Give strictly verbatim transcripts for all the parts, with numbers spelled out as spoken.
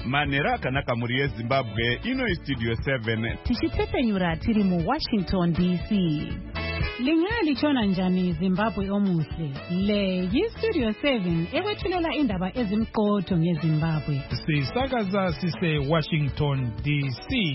Manera akanaka muri yeZimbabwe ino Studio seven. Tichitepenyura tiri mu Washington D C. Lingali chona njani Zimbabwe omuhle. Le yi Studio seven ekwethulela indaba ezimqotho ngeZimbabwe. Sisakaza sise Washington D C.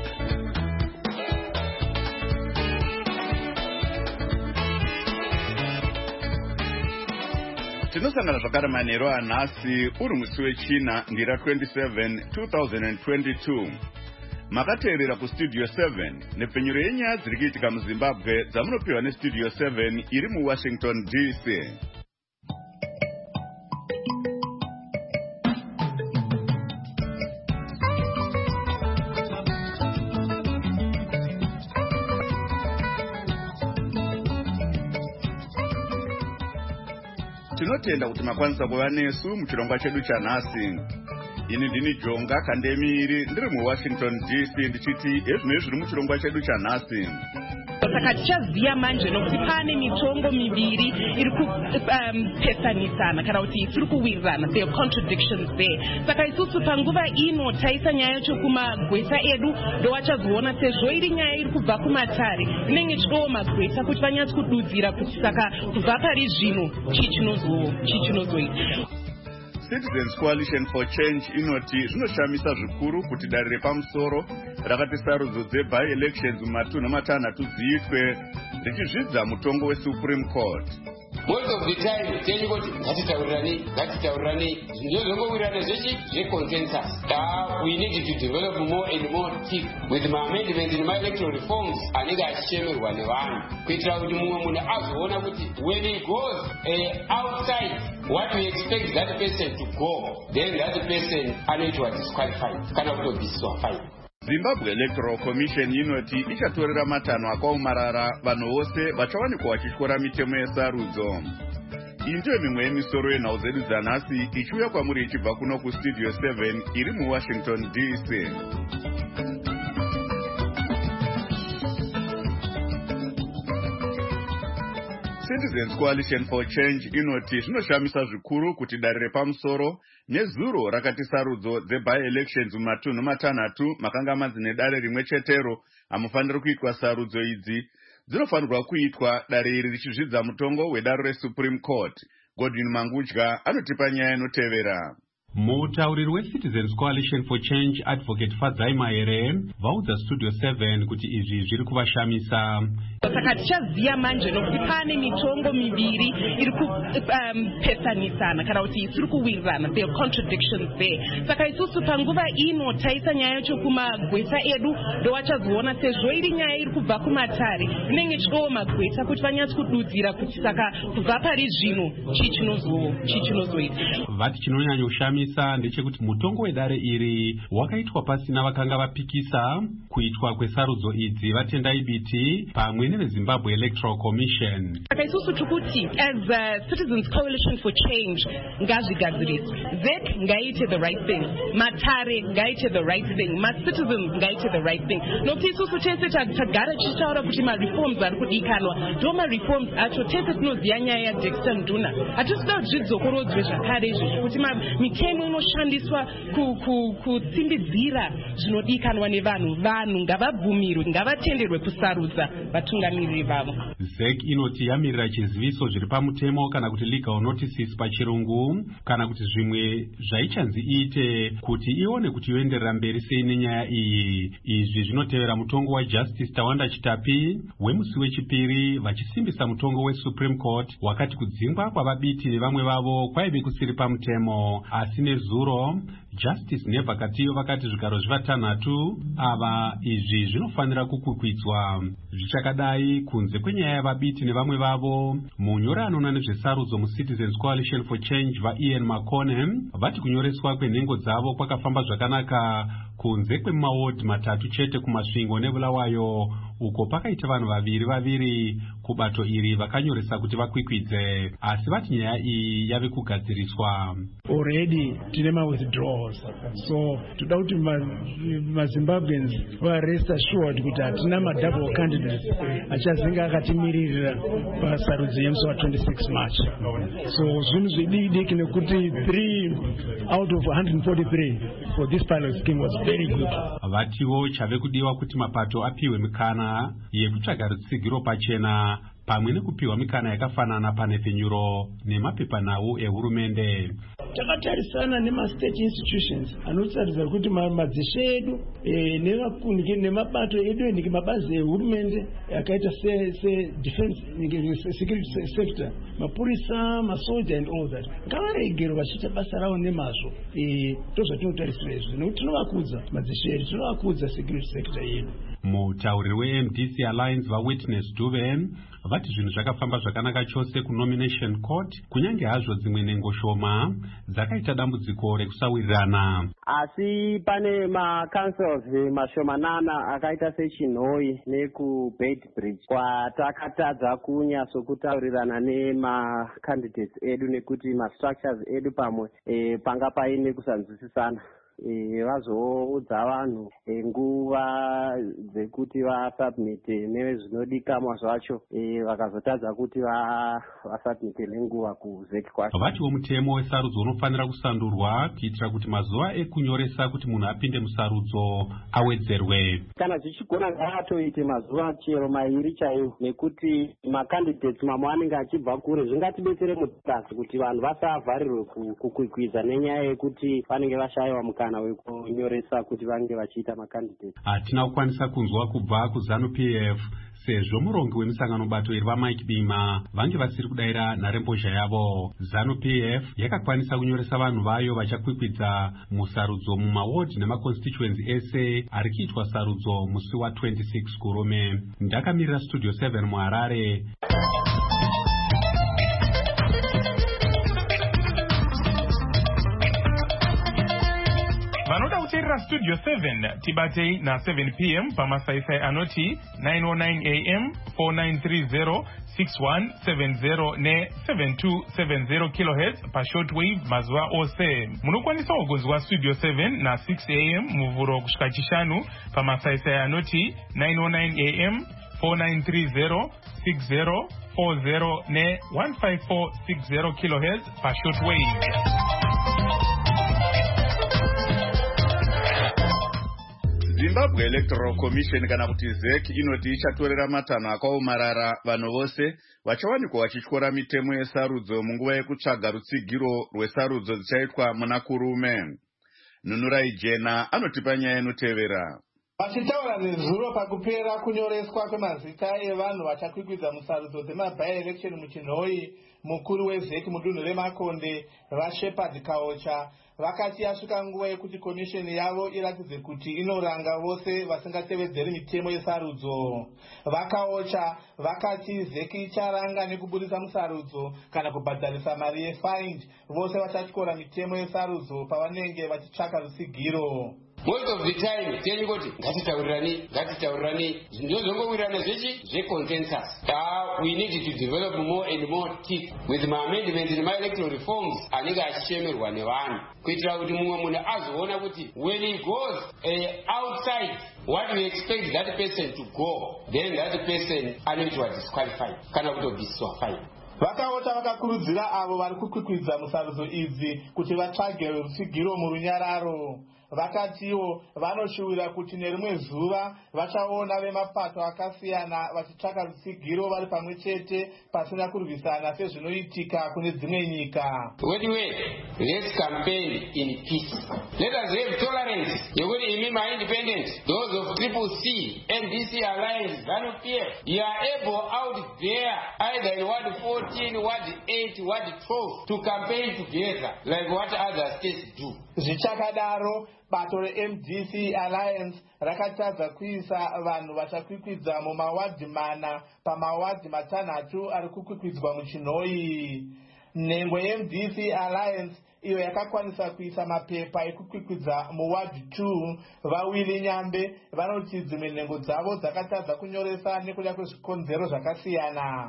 Tinosangana zvakare manheru anhasi uri musi wechina ndira twenty-seven twenty twenty-two. Makateerera kuStudio seven nepfenyuro yenyaya dziri kuitika muZimbabwe dzamunopiwa neStudio seven iri muWashington D C. Tinotenda kuti makwanisa kuva nesu muchirongwa chedu chanhasi. Ini ndini Jonga Kandemiri ndiri muWashington D C ndichiti ezvino zviri muchirongwa chedu chanhasi. Saka tichaziya manje nokuti pane mitongo miviri iri kupesanisana kana kuti tiri kuwirirana, there are contradictions there. Saka isusu panguva ino taisa nyaya yacho kumagweta edu ndowachazoona sezvo iri nyaya iri kubva kumatare inenge ichidowo magweta kuti vanyatsi kududzira kuti saka kubva pari zvino chii chinozoita. Citizens Coalition for Change inoti zvinoshamisa zvikuru kuti dare repamusoro rakati sarudzo dzeby elections mumatunhu matanhatu dziitwe richizvidza mutongo weSupreme Court. Most of the time, tell you what, ngatitaurirani, ngatitaurirani, ndozongowirirana zvechi zveconsensus. Uh, we need to develop more and more teeth with my amendments and my electoral reforms anenge achichemerwa nevanhu kuitira kuti mumwe munhu azoona kuti when he goes uh, outside what we expect that person to go, then that person anoitwa disqualified kana kutobviswa fine. Zimbabwe Electoral Commission inoti ichatorera matanho akaomarara vanhu vose vachawanikwa vachityora mitemo yesarudzo. Iyi ndiyo mimwe yemisoro yenhau dzedu dzanhasi ichiuya kwamuri ichibva kuno kuStudio seven iri muWashington D C. Citizens Coalition for Change inoti zvinoshamisa zvikuru kuti dare repamusoro nezuro rakati sarudzo dzeby elections mumatunhu matanhatu makanga manzi nedare rimwe chetero hamufaniri kuitwa sarudzo idzi dzinofanirwa kuitwa dare iri richizvidza mutongo wedare reSupreme Court. Godwin Mangudya anotipa nyaya inotevera. Mutauriri weCitizens Coalition for Change Advocate Fadzai Mahere vaudza Studio seven kuti izvi zviri kuvashamisa. Saka tichaziya manje nokuti pane mitongo miviri iri kupesanisana kana kuti tiri kuwirirana, there are contradictions there. Saka isusu panguva ino taisa nyaya yacho kumagweta edu ndowachazoona sezvo iri nyaya iri kubva kumatare inenge ichidowo magweta kuti vanyatsi kududzira kuti saka kubva pari zvino chii chinozoita. Vati chinonyanya kushamisa ndechekuti mutongo wedare iri wakaitwa pasina vakanga vapikisa kuitwa kwesarudzo idzi vatendai biti pamwe neveZimbabwe Electoral Commission. Saka isusu tukuti as a Citizens Coalition for Change ngazvigadziriswe, Z E C ngaite the right thing, matare ngaite the right thing, ma-citizens ngaite the right thing. Nokuti isusu tese tagara tichitaura kuti ma-reforms ari kudikanwa ndo ma-reforms acho tese tinoziya nyaya yaDexter Nduna. Hatisida zvidzokorodzwe zvakare izvozvo kuti mitemo inoshandiswa kutsimbidzira zvinodikanwa nevanhu vanhu ngavabvumirwe ngavatenderwe kusarudza vatungamiriri vavo. Z E C inoti yamirira chiziviso zviri pamutemo kana kuti legal notices pachirungu kana kuti zvimwe zvaichanzi iite kuti ione kuti yoenderera mberi sei nenyaya iyi. Izvi zvinotevera mutongo waJustice Tawanda Chitapi wemusi wechipiri vachisimbisa mutongo weSupreme Court wakati kudzingwa kwavabiti nevamwe vavo kwaive kusiri pamutemo. Asi nezuro Justice Nevakatiyo vakati zvigaro zvivatanhatu ava izvi zvinofanira kukwikwidza. Zvichakadai kunze kwenyaya yavabiti nevamwe vavo, munyori anoona nezvesarudzo muCitizens Coalition for Change vaIan Makone vati kunyoreswa kwenhengo dzavo kwakafamba zvakanaka kunze kwemawodi matatu chete kumasvingo neBulawayo uko pakaita vanhu vaviri vaviri kubato iri vakanyoresa kuti vakwikwidze, asi vati nyaya iyi yave kugadziriswa. Already tine ma withdrawal laws. So toda kuti maZimbabweans rest assured kuti hatina madouble candidates achazinga akatimiririra pasarudzo yemusi wa twenty-six March. So zvinhu zvidiki nekuti three out of one hundred forty-three for this pilot scheme was very good. Vatiwo chave kudiwa kuti mapato apiwe mikana yekutsvaga rutsigiro pachena pamwe nekupiwa mikana yakafanana panepfenyuro nemapepanhau ehurumende. Takatarisana nema-state institutions anotaridza kuti madzishe edu nemabato edu endike mabazi ehurumende akaita se-defense security sector, mapurisa, masoja and all that, ngavaregero vachiita basa ravo nemazvo. Ndozvatinotarisira izvo nekuti tinovakudza madzishe edu, tinovakudza security sector yedu. Mutauriri we-M D C Alliance vaWitness Dube vati zvinhu zvakafamba zvakanaka chose kunomination court, kunyange hazvo dzimwe nhengo shoma dzakaita dambudziko rekusawirirana. Asi pane ma-councils mashomanana akaita sechinhoi nekuBeitbridge kwatakatadza kunyasokutaurirana nema-candidates edu nekuti ma-structures edu pamwe e, panga paine kusanzwisisana. Vazoudza vanhu nguva dzekuti vasubmite nezvinodikamwa zvacho vakazotadza kuti vasubmite nenguva kuzeki kwacho. Vatiwo mutemo wesarudzo unofanira kusandurwa kuitira kuti mazuva ekunyoresa kuti munhu apinde musarudzo awedzerwe. Kana zvichigona ngavatoite mazuva chero mairi chaiwo, nekuti macandidates mamwe anenge achibva kure. Zvingatidetsere mutasi kuti vanhu vasavharirwe kukwikwidza nenyaya yekuti vanenge vashayiwa mukana wekunyoresa kuti vange vachiita makandidate. Hatina kukwanisa kunzwa kubva kuZANU P F sezvo murongi wemisangano bato iri vaMike Bima vange vasiri kudayira nharembozha yavo. ZANU P F yakakwanisa kunyoresa vanhu vayo vachakwikwidza musarudzo mumaward nemaconstituency ese ari kuitwa sarudzo musi wa twenty-six Kurume. Ndakamirira Studio seven muHarare. Vanoda kuteerera Studio seven tibatei na seven p m pamasaisai anoti nine oh nine a m four nine three zero six one seven zero ne seven two seven zero kilohertz pashortwave mazuva ose. Munokwanisa kugozwa Studio seven na six a m muvhuro kusvika chishanu pamasaisai anoti nine oh nine a m four nine three zero six zero four zero ne one five four six zero kilohertz pashortwave. Zimbabwe Electoral Commission kana kuti Z E C inoti ichatorera matanho akaomarara vanhu vose vachawanikwa vachityora mitemo yesarudzo munguva yekutsvaga rutsigiro rwesarudzo dzichaitwa muna Kurume. Nunurai Jena anotipa nyaya inotevera. Vachitaura nezuro pakupera kunyoreswa kwemazita evanhu vachakwikwidza musarudzo dzema-by-election muchinhoi, mukuru weZ E C mudunhu reMakonde vaShepherd Kaocha vakati yasvika nguva yekuti komisheni yavo iratidze kuti inoranga vose vasingatevedzeri mitemo yesarudzo. Vakaocha vakati Z E C icharanga nekubudisa musarudzo kana kubhadharisa mari yefind vose vachatyora mitemo yesarudzo pavanenge vachitsvaka rutsigiro. Most of the time, tell what ngatitaurirani, ngatitaurirani, ndozongowirirana zvechi zveconsensus. Uh, we need to develop more and more teeth with my amendments and my electoral reforms anenge achichemerwa nevanhu kuitira kuti mumwe munhu azoona kuti when he goes uh, outside what we expect that person to go, then that person anoitwa disqualified kana kutobviswa fine. Vakaota vakakurudzira avo vari kukwikwidza musarudzo idzi kuti vatsvage rutsigiro murunyararo. Vakatiwo vanoshuwira kuti nerimwe zuva vachaona vemapato akasiyana vachitsvaka rutsigiro vari pamwe chete pasina kurwisana sezvinoitika kune dzimwe nyika. Anyway, let's campaign in peace. Let us have tolerance. Yekuti imi ma-independent, those of Triple C, M D C Alliance, ZANU P F, you are able out there either in Ward fourteen, Ward eight, Ward twelve to campaign together like what other states do. Zvichakadaro bato re-M D C Alliance rakatadza kuisa vanhu vachakwikwidza mumawadhi mana pamawadhi matanhatu ari kukwikwidzwa muchinhoi. Nhengo ye-M D C Alliance iyo yakakwanisa kuisa mapepa ekukwikwidza muwadhi two vaWilly Nyambe vanoti dzimwe nhengo dzavo dzakatadza kunyoresa nekuda kwezvikonzero zvakasiyana.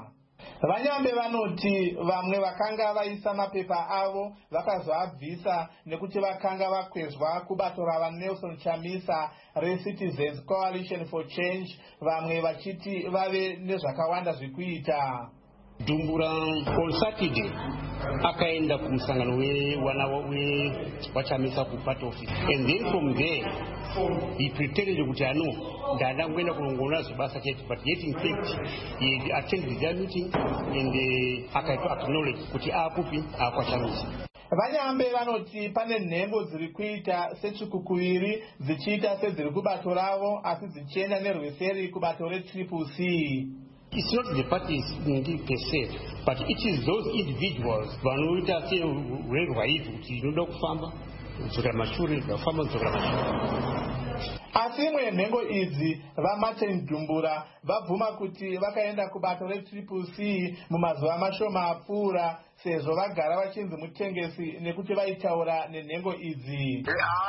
Vanyambe vanoti vamwe vakanga vaisa mapepa avo vakazoabvisa nekuti vakanga vakwezwa kubato rava Nelson Chamisa reCitizens Coalition for Change, vamwe vachiti vave nezvakawanda zvekuita. Dumbura on Saturday akaenda kumusangano wewana wachamisa kupart office, and then from there he pretended kuti ano ndanda kuenda kunongona zvibasa chete, but yet in fact he attended their meeting and uh, akaito acknowledge kuti akupi akwachamisa. Vanyambe vanoti pane nhengo dziri kuita sechikukuviri dzichiita sedziri kubato ravo asi dzichienda nerweseri kubato retriple C. It's not the parties per se, but it is those individuals vanoita seurerwa izvi kuti inoda kufamba kudzokera mashure vafamba kudzokera mashure. Asi imwe nhengo idzi vaMartin Dumbura vabvuma kuti vakaenda kubato retriple C mumazuva mashoma apfuura sezvo vagara vachinzi mutengesi nekuti vaitaura nenhengo idzi.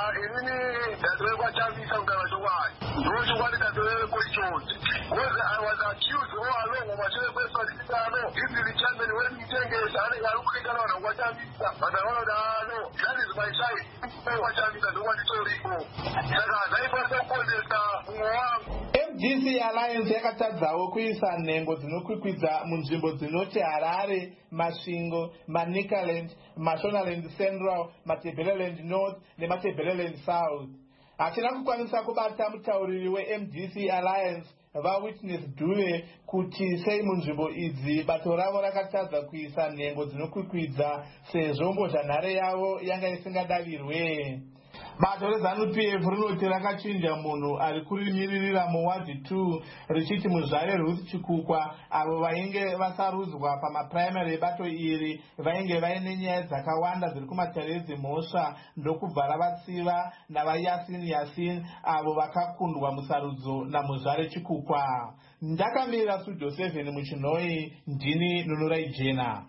M D C Alliance yakatadzawo kuisa nhengo dzinokwikwidza munzvimbo dzinoti Harare, Masvingo, Manicaland, Mashonaland Central, Matabeleland North neMatabeleland South. Hachina kukwanisa kubata mutauriri weM D C Alliance vaWitness Dube kuti sei munzvimbo idzi bato ravo rakatadza kuisa nhengo dzinokwikwidza sezvo mbozhanhare yavo yanga isingadavirwe. Bato reZANU P F rinoti rakachinja munhu ari kurimiririra muwadi two richiti muzvare Ruth Chikukwa avo vainge vasarudzwa pamapuraimari ebato iri vainge vaine nyaya dzakawanda dziri kumatare dzimhosva ndokubva ravatsiva navaYasin Yasin avo vakakundwa musarudzo namuzvare Chikukwa. Ndakamirira Studio seven muchinhoi, ndini Nunurai Jena.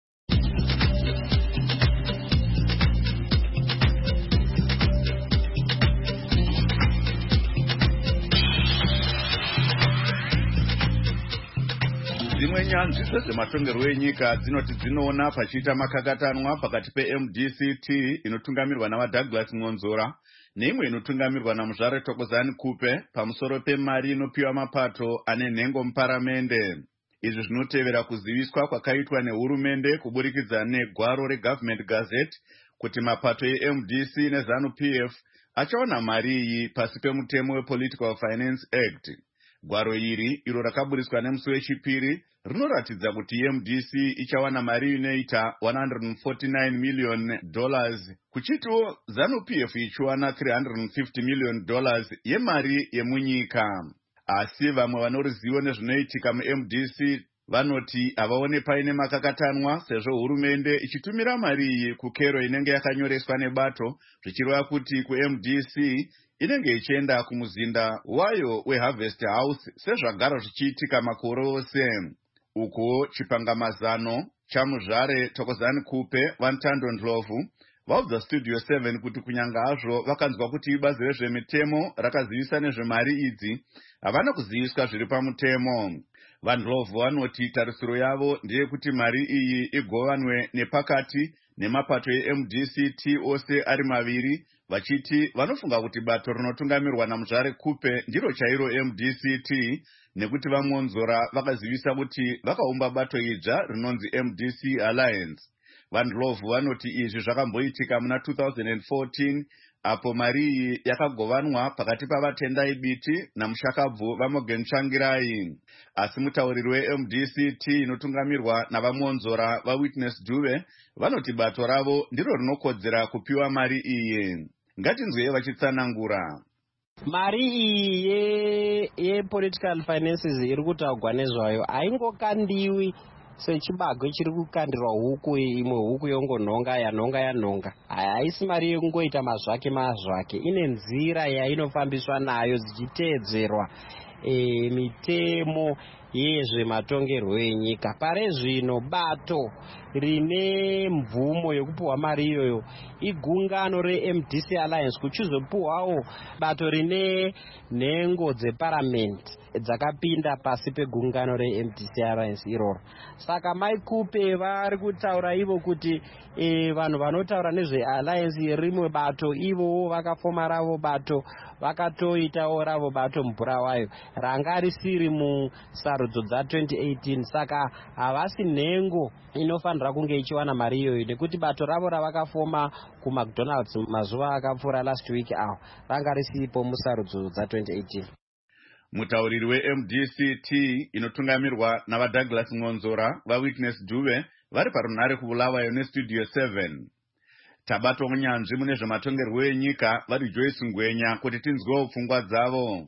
Dzimwe nyanzvi dzezvematongerwo enyika dzinoti dzinoona pachiita makakatanwa pakati peM D C T inotungamirwa navaDouglas Ngonzora neimwe inotungamirwa naMuzvare Thokozani Kupe pamusoro pemari inopiwa mapato ane nhengo muparamende. Izvi zvinotevera kuziviswa kwakaitwa nehurumende kuburikidza negwaro reGovernment Gazette kuti mapato eM D C neZANU P F achaona mari iyi pasi pemutemo wePolitical Finance Act. Gwaro iri iro rakaburiswa nemusi wechipiri rinoratidza kuti M D C ichawana mari inoita one hundred forty-nine million dollars kuchitiwo ZANU P F ichiwana three hundred fifty million dollars yemari yemunyika. Asi vamwe vanoruzivo nezvinoitika muM D C vanoti havaone paine makakatanwa sezvo hurumende ichitumira mari iyi kukero inenge yakanyoreswa nebato zvichireva kuti kuM D C inenge ichienda kumuzinda wayo weHarvest House sezvagara zvichiitika makore ose. Uko chipangamazano chaMuzvare Thokozani Kupe vaNtando Ndlovu vaudza Studio seven kuti kunyanga hazvo vakanzwa kuti ibazi rezvemitemo rakazivisa nezvemari idzi havana kuziviswa zviri pamutemo. VaNdlovu vanoti tarisiro yavo ndeyekuti mari iyi igovanwe nepakati nemapato eM D C T ose ari maviri, vachiti vanofunga kuti bato rinotungamirwa naMuzvare Kupe ndiro chairo M D C T nekuti vaMonzora vakazivisa kuti vakaumba bato idzva rinonzi M D C Alliance. VaNdlovu vanoti izvi zvakamboitika muna two thousand fourteen apo mari iyi yakagovanwa pakati pavatendai Biti namushakabvu vaMorgan Tsvangirai. Asi mutauriri weM D C T inotungamirwa navaMonzora vaWitness Dube vanoti bato ravo ndiro rinokodzera kupiwa mari iyi. Ngatinzwe vachitsanangura. Mari iyi yepolitical finances iri kutaurwa nezvayo haingokandiwi sechibagwe chiri kukandirwa huku imwe huku yongonhonga yanhonga yanhonga. Haisi mari yekungoita mazvake mazvake, ine nzira yainofambiswa nayo dzichiteedzerwa e, mitemo yezvematongerwo enyika. Pare zvino bato rine mvumo yekupuhwa mari iyoyo igungano reM D C Alliance, kuchizopuhwawo bato rine nhengo dzeparamend dzakapinda pasi pegungano reM D C Alliance iroro. Saka Maikupe vari kutaura ivo kuti e, vanhu vanotaura nezvealliance yerimwe bato ivowo vakafoma ravo bato, vakatoitawo ravo bato mubhurawayo ranga risiri musarudzo dza twenty eighteen. Saka havasi nhengo inofanira kunge ichiwana mari iyoyo, nekuti bato ravo ravakafoma kuMcDonald's mazuva akapfuura last week awo ranga risipo musarudzo dza twenty eighteen. Mutauriri weM D C T inotungamirwa navaDouglas Ngonzora vaWitness Dube vari parunhare kuBulawayo neStudio seven. Tabatwa munyanzvi mune zvematongerwo enyika vari Joyce Ngwenya kuti tinzwewo pfungwa dzavo.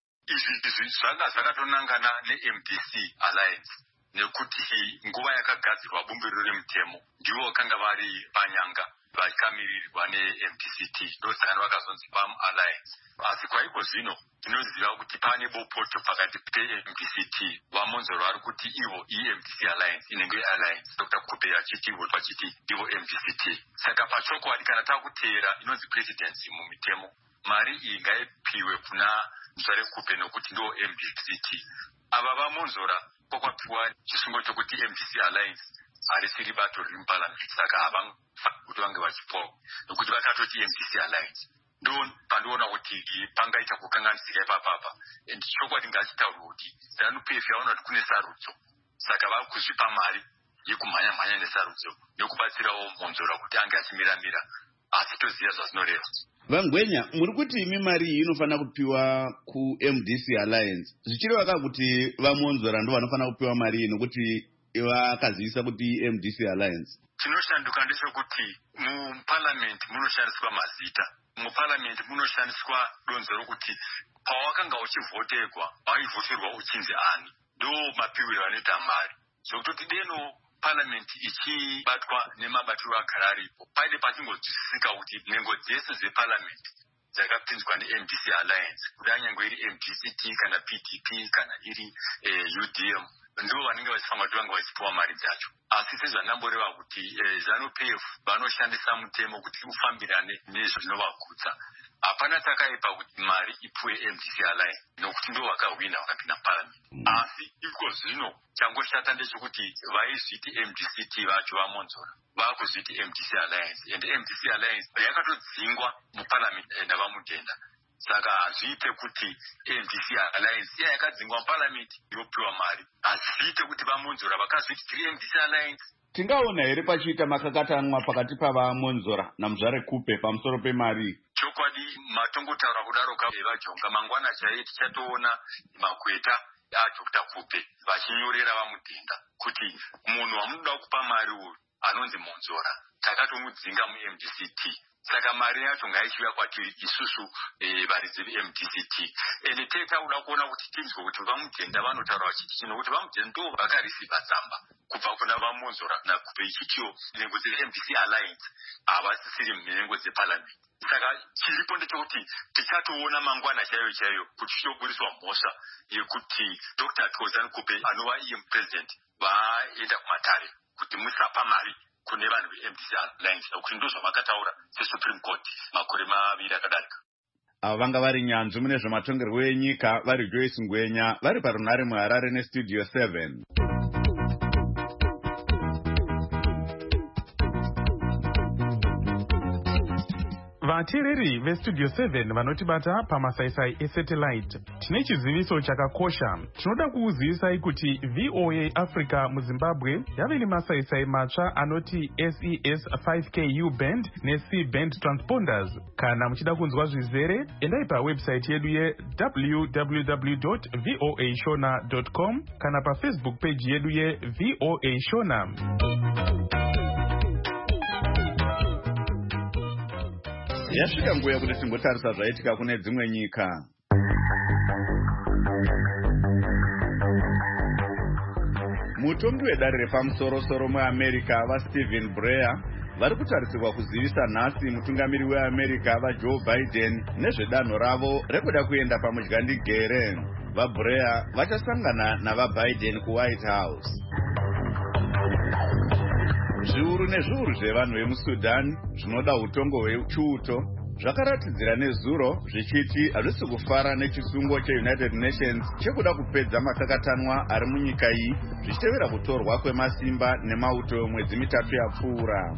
Izvi zvanga zvakatonangana neM D C Alliance nekuti nguva yakagadzirwa bumbiro remutemo ndivo vakanga vari panyanga vakamirirwa neM D C T ndosaka vakazonzi PAM Alliance. Asi kwaiko zvino tinoziva kuti pane bopoto pakati peM D C T. Vamonzoro vari kuti ivo iM D C Alliance inenge Alliance, Doctor Kupe achiti ivo pachiti ivo M D C T. Saka pachokwadi kana takuteera inonzi presidency mumitemo, mari iyi ngaipiwe kuna Mzware Kupe nokuti ndo M D C T. Ava vamonzora kwakwapiwa chisungo chokuti M D C Alliance harisiri bato riri muparliament, saka havangafa kuti vange vachipowa nokuti vakatoti M D C Alliance. Ndo pandiona kuti pangaita kukanganisika ipapapa. And chokwadi ngachitaurwa kuti ZANU-P F yaona kuti kune sarudzo, saka vari kuzvipa mari yekumhanya mhanya nesarudzo nekubatsirawo Monzora kuti ange achimiramira, asi toziva zvazvinoreva. Vangwenya, muri kuti imi mari iyi inofanira kupiwa kuM D C Alliance. Zvichireva ka kuti vaMonzora ndo vanofanira kupiwa mari iyi nokuti vakazivisa kuti M D C Alliance. Chinoshanduka ndechekuti muparliament munoshandiswa mazita. Muparliament munoshandiswa donzo rokuti pawakanga uchivhoterwa waivhoterwa uchinzi ani, ndo mapiwiro anoita mari. Zvokutoti deno parliament ichibatwa nemabatiro agara aripo, paide pachingonzwisisika kuti nhengo dzese dzeparliament dzakapinzwa neM D C Alliance, kudai nyange iri M D C T kana P D P kana iri eh, U D M, ndo vanenge vachifanwa kuti vange vachipiwa mari dzacho. Asi sezvandamboreva kuti eh, ZANU-P F vanoshandisa mutemo kuti ufambirane nezvinovagutsa. Hapana takaipa kuti mari ipuwe M D C Alliance nokuti ndo vakahwina vakapinda parliament. Mm. Asi iko zvino changoshata ndechekuti vaizviti M D C T vacho vaMonzora vakuzviti M D C Alliance, and M D C Alliance yakatodzingwa muparliament navamutenda. Saka hazviite kuti M D C Alliance iya yakadzingwa muparliament yopiwa mari, hazviite kuti vaMonzora vakazviti tiri M D C Alliance. Tingaona here pachiita makakatanwa pakati pavaMonzora naMzvare Kupe pamusoro pemari? Chokwadi matongotaura kudaro kavajonga mangwana chaiye tichatoona makweta aDoctor Kupe vachinyorera vamutenda kuti munhu wamunoda kupa mari uyu anonzi Monzora takatomudzinga muM D C T. Saka mari yacho ngaichiuya kwatiri isusu eh, varidzi veM D C T. Ende teta uda kuona kuti tinzwe kuti vamutenda vanotaura vachiti chino kuti vamutenda ndo vakarisiva tsamba kubva kuna vaMonzora naKupe ichichiwo nhengo dzeM D C Alliance havasisiri munhengo dzeparliament. Saka chiripo ndechekuti tichatoona mangwana chaiyo chaiyo kuti chitoburiswa mhosva yekuti Doctor ZANU-Kupe anova iye mupresident vaenda kumatare kuti musapa mari kune vanhu veM D C Alliance nokuti ndo zvavakataura seSupreme Court makore maviri akadarika. Ava vanga vari nyanzvi mune zvematongerwo enyika vari Joyce Ngwenya vari parunhare muHarare neStudio seven. vateereri veStudio seven vanotibata pamasaisai esatellite, tine chiziviso chakakosha. Tinoda kukuzivisai kuti V O A Africa muZimbabwe yave nemasaisai matsva anoti S E S five K U band neC band transponders. Kana muchida kunzwa zvizere, endai pawebsite yedu ye w w w dot voa shona dot com kana pafacebook page yedu ye V O A Shona. Yasvika nguva yekuti timbotarisa zvaitika kune dzimwe nyika. Mutongi wedare repamusoro-soro muAmerica vaStephen Breyer vari kutarisirwa kuzivisa nhasi mutungamiri weAmerica vaJoe Biden nezvedanho ravo rekuda kuenda pamudyandegere. vaBlair vachasangana navaBiden kuWhite House. Zviuru nezviuru zvevanhu vemuSudan zvinoda utongo hwechiuto zvakaratidzira nezuro zvichiti hazvisi kufara nechisungo cheUnited Nations chekuda kupedza makakatanwa ari munyika iyi zvichitevera kutorwa kwemasimba nemauto mwedzi mitatu yapfuura.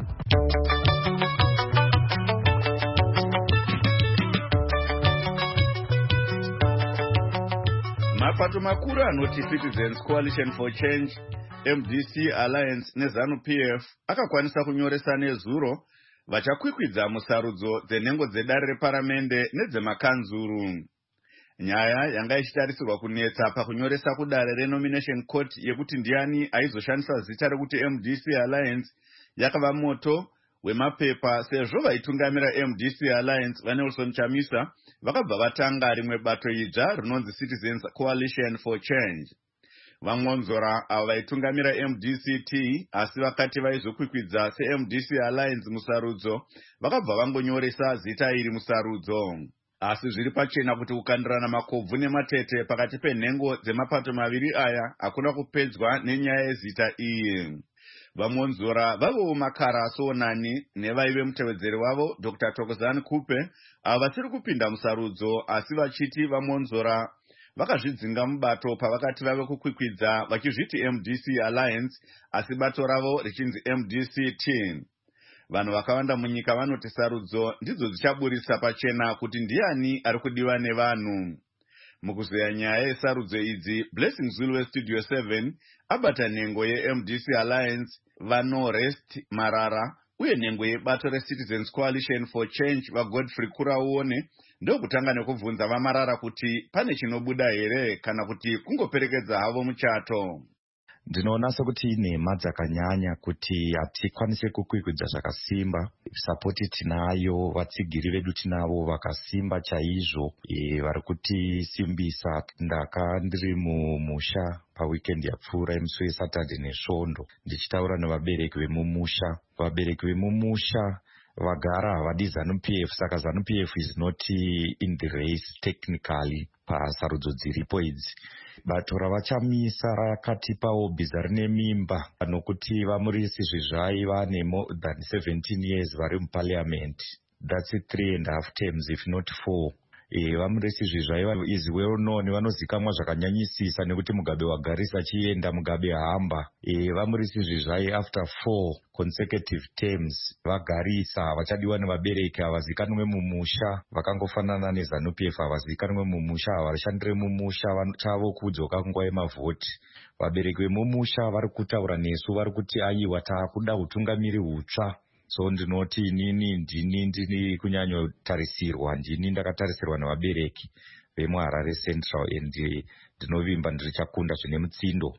Mapato makuru anoti Citizens Coalition for Change, M D C Alliance neZANU P F akakwanisa kunyoresa nezuro vachakwikwidza musarudzo dzenhengo dzedare reparamende nedzemakanzuru. Nyaya yanga ichitarisirwa kunetsa pakunyoresa kudare renomination court yekuti ndiani aizoshandisa zita rekuti M D C Alliance yakava moto wemapepa sezvo vaitungamira M D C Alliance vaNelson Chamisa vakabva vatanga rimwe bato idzva rinonzi Citizens Coalition for Change. Vangonzora avo vaitungamira M D C T asi vakati vaizokwikwidza seM D C Alliance musarudzo vakabva vangonyoresa zita iri musarudzo. Asi zviri pachena kuti kukandirana makobvu nematete pakati penhengo dzemapato maviri aya hakuna kupedzwa nenyaya yezita iyi. Vamonzora vavo makara soonani nevaive mutevedzeri wavo Doctor Thokozani Kupe avo vasiri kupinda musarudzo asi vachiti vamonzora vakazvidzinga mubato pavakati vave kukwikwidza vachizviti M D C Alliance asi bato ravo richinzi M D C T. Vanhu vakawanda munyika vanoti sarudzo ndidzo dzichaburisa pachena kuti ndiani ari kudiwa nevanhu. Mukuzeya nyaya yesarudzo idzi, Blessing Zulu weStudio seven abata nhengo yeM D C Alliance vaNo Rest Marara uye nhengo yebato reCitizens Coalition for Change vaGodfrey Kurauone ndokutanga nekubvunza vaMarara kuti pane chinobuda here kana kuti kungoperekedza havo muchato. Ndinoona sekuti inhema dzakanyanya kuti hatikwanise kukwikwidza zvakasimba. Sapoti tinayo, vatsigiri vedu tinavo vakasimba chaizvo e, vari kutisimbisa. Ndaka ndiri mumusha paweekend yapfuura musi weSaturday nesvondo ndichitaura nevabereki vemumusha. Vabereki vemumusha vagara havadi ZANU P F, saka ZANU P F is not in the race technically pasarudzo dziripo idzi. Bato ravachamisa rakatipawo bhiza rine mimba nokuti vamurisi Zvizvai vane more than seventeen years vari muparliament. That's three and a half terms if not four. E, vamurisi Zvizvai is well known, vanozikamwa zvakanyanyisisa nekuti Mugabe wagarisa achienda Mugabe hamba. E, vamurisi Zvizvai after four consecutive terms vagarisa havachadiwa nevabereki, havazikanwe mumusha, vakangofanana neZANU P F, havazikanwe mumusha, havashandire mumusha, chavo kudzoka kunguva yemavhoti. Vabereki vemumusha vari kutaura nesu vari kuti aiwa taakuda utungamiri hutsva. So ndinoti inini ndini ndini kunyanyotarisirwa ndini ndakatarisirwa nevabereki vemuHarare Central and ndinovimba ndirichakunda zvine mutsindo.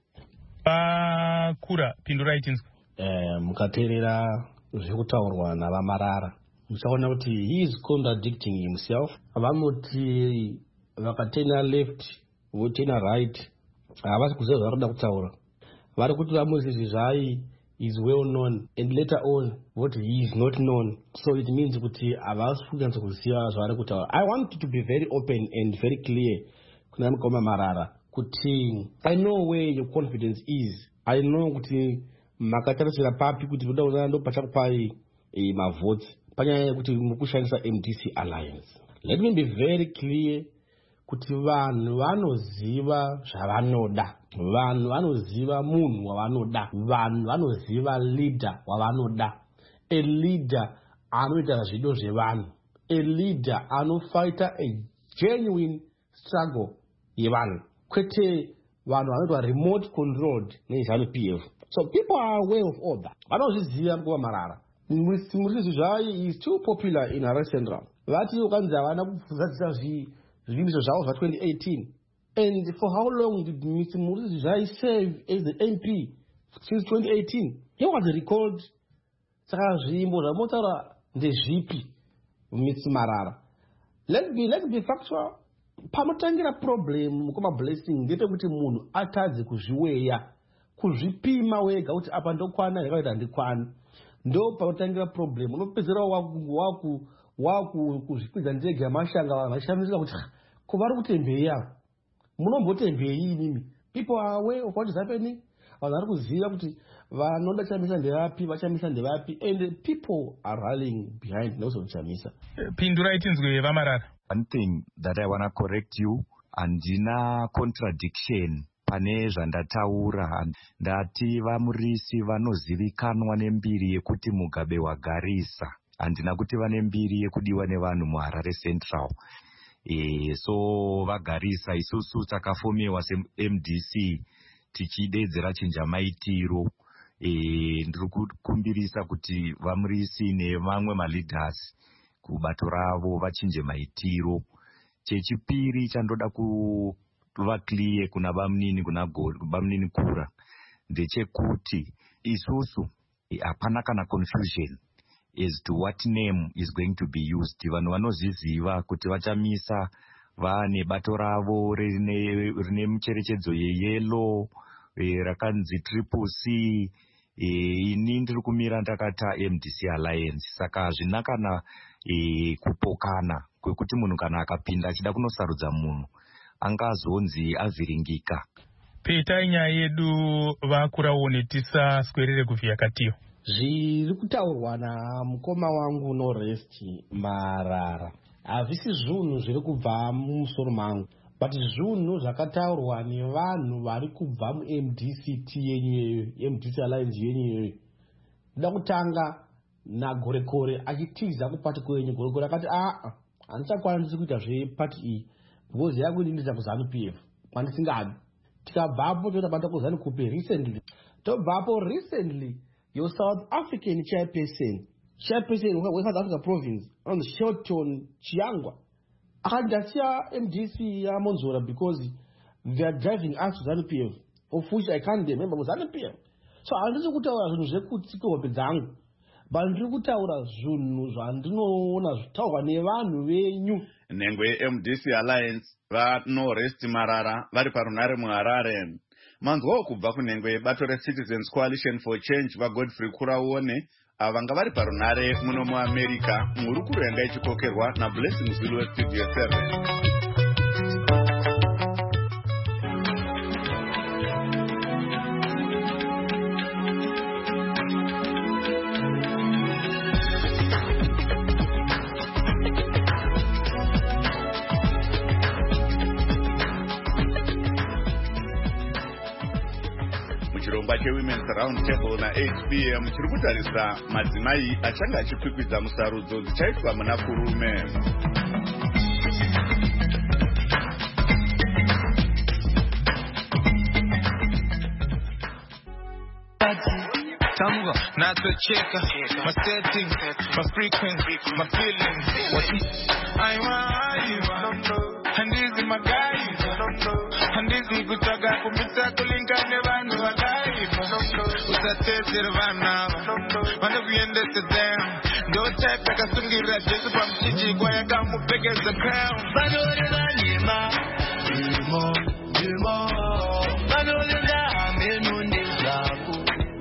Pakura pindurai tinzwa. Eh, mukateerera zvekutaurwa navaMarara muchaona kuti he is contradicting himself. Vanoti vakatena left votena right, havasi kuziva zvavari kuda kutaura. Vari kuti vamurisi Zvizvai is well known and later on what he is not known, so it means kuti havasi kuganza kuziva zvavari kutaura. I want to be very open and very clear kuna mukoma Marara kuti I know where your confidence is. I know kuti makatarisira papi kuti voda kuona ndo pachakupai e, mavhoti panyaya yekuti mukushandisa M D C Alliance. Let me be very clear kuti vanhu vanoziva zvavanoda, vanhu vanoziva munhu wavanoda, vanhu vanoziva leader wavanoda, a leader anoita zvido zvevanhu, a leader anofighta a genuine struggle yevanhu, kwete vanhu vanoitwa remote controlled neZANU P F. So people are aware of all that. Vanozviziva mukova Marara. Murisi Zvizvai is too popular in Harare Central. Vati ukanzi havana kuzadzisa zvivimbiso zvavo zva twenty eighteen. And for how long did Mister Murisi Zvizvai serve as the M P? Since twenty eighteen. He was recalled. Saka zvimbo zvamotaura ndezvipi Mister Marara. Let's be, let's be factual. Panotangira problem mukoma Blessing ndepekuti munhu atadze kuzviweya, kuzvipima wega kuti apa ndokwana yakaita handikwana. Ndo panotangira problem. Unopedzera waku waku waku kuzvikwidza ndege yamashanga vachishamisa kuti kuvari kutembeya munombotembei inimi? People are aware of what is happening. Vanhu vari kuziva kuti vanoda chamisa ndevapi, vachamisa ndevapi, and people are rallying behind those of chamisa. Pindurai tinzwe vamarara. One thing that I want to correct you, handina contradiction pane zvandataura. Ndati vamurisi vanozivikanwa nembiri yekuti Mugabe wagarisa, handina kuti vane mbiri yekudiwa nevanhu muHarare Central. E, so vagarisa isusu takafomewa se-M D C tichidedzera chinja maitiro. E, ndiri kukumbirisa kuti vamurisi nevamwe maleaders kubato ravo vachinje maitiro. Chechipiri chandoda kuva clear kuna vamnini kuna vamnini kura ndechekuti isusu hapana kana confusion as to what name is going to be used. Vanhu vanoziziva kuti vachamisa vane bato ravo rine, rine micherechedzo yeyelo e, rakanzi triple C. E, ini ndiri kumira ndakata M D C Alliance. Saka hazvina kana e, kupokana kwekuti munhu kana akapinda achida kunosarudza munhu angazonzi avhiringika. Petai nyaya yedu vakuraonetisa swerere kuvhiya katiyo. Zviri kutaurwa namukoma wangu Norest Marara havisi zvinhu zviri kubva mumusoro mangu, but zvinhu zvakataurwa nevanhu vari kubva mu-M D C T yenyu M D C Alliance yenyu. Ndoda kutanga nagorekore achitiza kupati kwenyu. Gorekore akati a handichakwanisi kuita zvepati iyi because yangu ndindiza kuzanu P F kwandisingadi. Tikabvapo totobata kuzanu kupe recently. Tobvapo recently your South African chairperson, chairperson we South Africa province, on Shelton Chiangwa, akandasiya M D C ya Monzora because they are driving us to ZANU P F, of which I can't remember was ZANU P F. So handisi kutaura zvinhu zvekutsika hope dzangu, but ndiri kutaura zvinhu zvandinoona zvitaurwa nevanhu venyu. Nhengwe M D C Alliance vaNorest Marara vari parunare muHarare. Manzwawo kubva kunhengwe bato reCitizens Coalition for Change vaGodfrey Kuraone avanga vari parunare muno muAmerica. Mhurukuro yanga ichikokerwa naBlessing Zulu weStudio seven. Chirongwa cheWomen's Round Table na eight p m chiri kutarisa madzimai achanga achikwikwidza musarudzo dzichaitwa muna kurume. Tango, not to check my settings, my frequency, my feelings. What I want, and this is my guy, and this is good to go. Kumita kulinga nevanu wagai, utatete rvana, wana viende te dem. Don't check like a sungira just from Chichi, kwa ya kamu peke the crown. Banore vanima, imo, imo, banore na menu nizaku.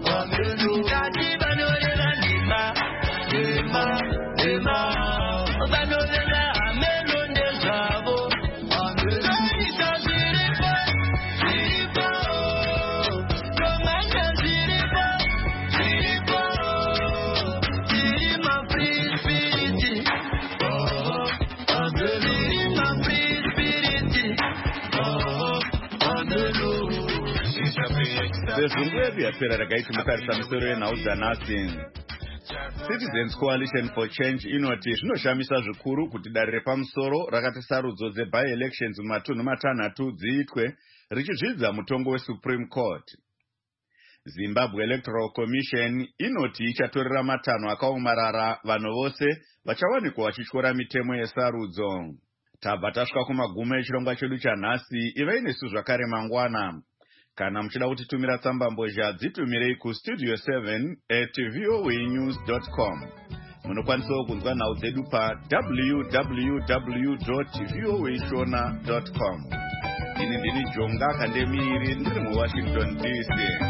Zvezvungwedu yapera rakaiti mutarisa misoro yenhau dzanhasi. Citizens Coalition for Change inoti zvinoshamisa zvikuru kuti dare repamusoro rakati sarudzo dzebi-elections mumatunhu matanhatu dziitwe richizvidza mutongo weSupreme Court. Zimbabwe Electoral Commission inoti ichatorera matanho akaomarara vanhu vose vachawanikwa vachityora mitemo yesarudzo. Tabva tasvika kumagumo echirongwa chedu chanhasi. Ivai nesu zvakare mangwana. Kana muchida kutitumira tsamba mbozha dzitumirei kustudio seven at voanews dot com. Munokwanisawo kunzwa nhau dzedu pa w w w dot voa shona dot com. Ini ndini Jonga Kandemiri ndiri muWashington D C.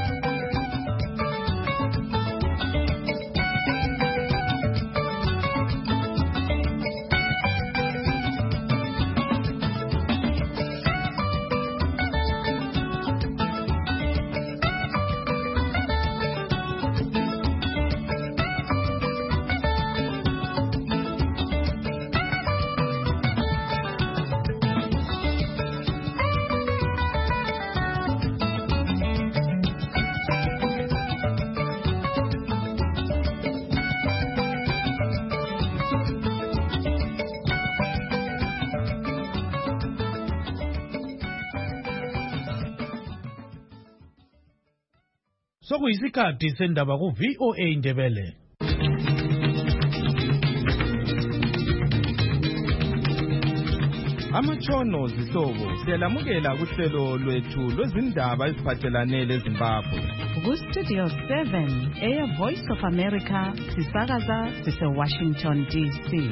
sokuyisikhathi sendaba ku V O A Indebele. Amatshono zihlobo siyalamukela kuhlelo lwethu lwezindaba eziphathelane leZimbabwe. Ku Studio seven, Air Voice of America, sisakaza sise Washington D C.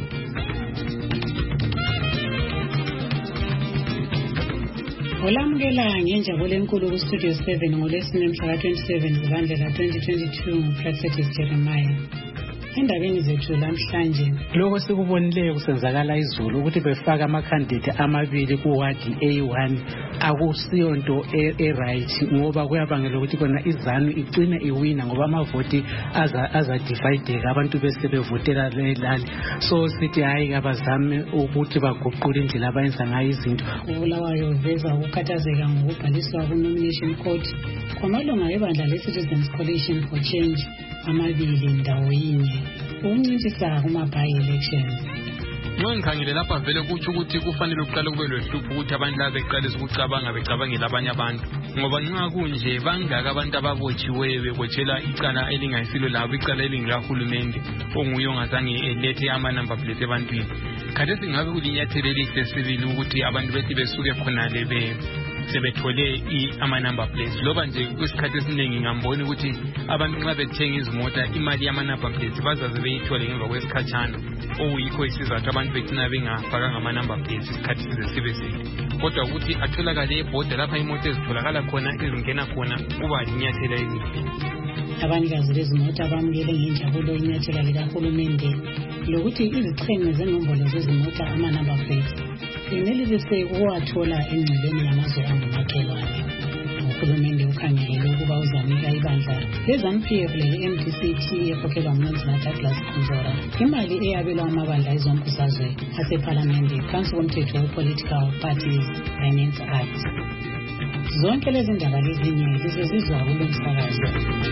Olamukela ngenjabulo enkulu ku Studio seven ngolesine mhla twenty-seven kuZibandlela twenty twenty-two nguProfetis Jeremiah. Endabeni zethu lamhlanje lokho sikubonileyo kusenzakala izulu ukuthi befaka amakhandidate amabili kuwadi A one akusiyo into e right ngoba kuyabangela ukuthi kona izanu igcine iwina ngoba amavoti aza aza divide abantu bese bevotela lelali. So sithi hayi abazame ukuthi baguqule indlela abayenza ngayo izinto. Ubulawayo veza ukukhathazeka ngokubhaliswa ku nomination court kwamalunga ebandla le Citizens Coalition for Change amabili ndawo yinye ukuncintisa kuma by elections. Ngikhangile lapha vele kuthi ukuthi kufanele uqale kube lohlupho ukuthi abantu laba beqale ukucabanga becabangela abanye abantu ngoba nxa kunje bangaka abantu ababotshiweyo bekotshela icala elingayisilo labo icala elingilahulumende onguye ongazange elethe ama number plate ebantwini. Khathesi ngabe kulinyathelo elihlesibili ukuthi abantu bethi besuke khonale be sebethole ama number plates loba nje kwesikhathi esiningi ngambona ukuthi abantu nxa bethenga izimota imali yama number plates bazaze beyithole ngemva kwesikhatshana okuyikho isizathu abantu bethina bengafaka ngama number plates isikhathi size side kodwa ukuthi atholakale ebhoda lapha imoto ezitholakala khona ezingena khona kuba linyathelo elihle. Abanikazi bezimoto abamukele ngenjabulo inyathelo likahulumende lokuthi iziqhenye zenombolo zezimoto ama number plates kumele bese uwathola engcebeni yamazwe angumakhelwane. Uhulumende ukhangelele ukuba uzanika ibandla leZANU P F le-M D C T ekhokhelwa nguMnumzana Douglas Khonzora imali eyabelwa amabandla ezombusazwe asephalamende phansi komthetho we-Political Parties Finance Act. Zonke lezi ndaba lezinye zizozizwa kulo msakazo.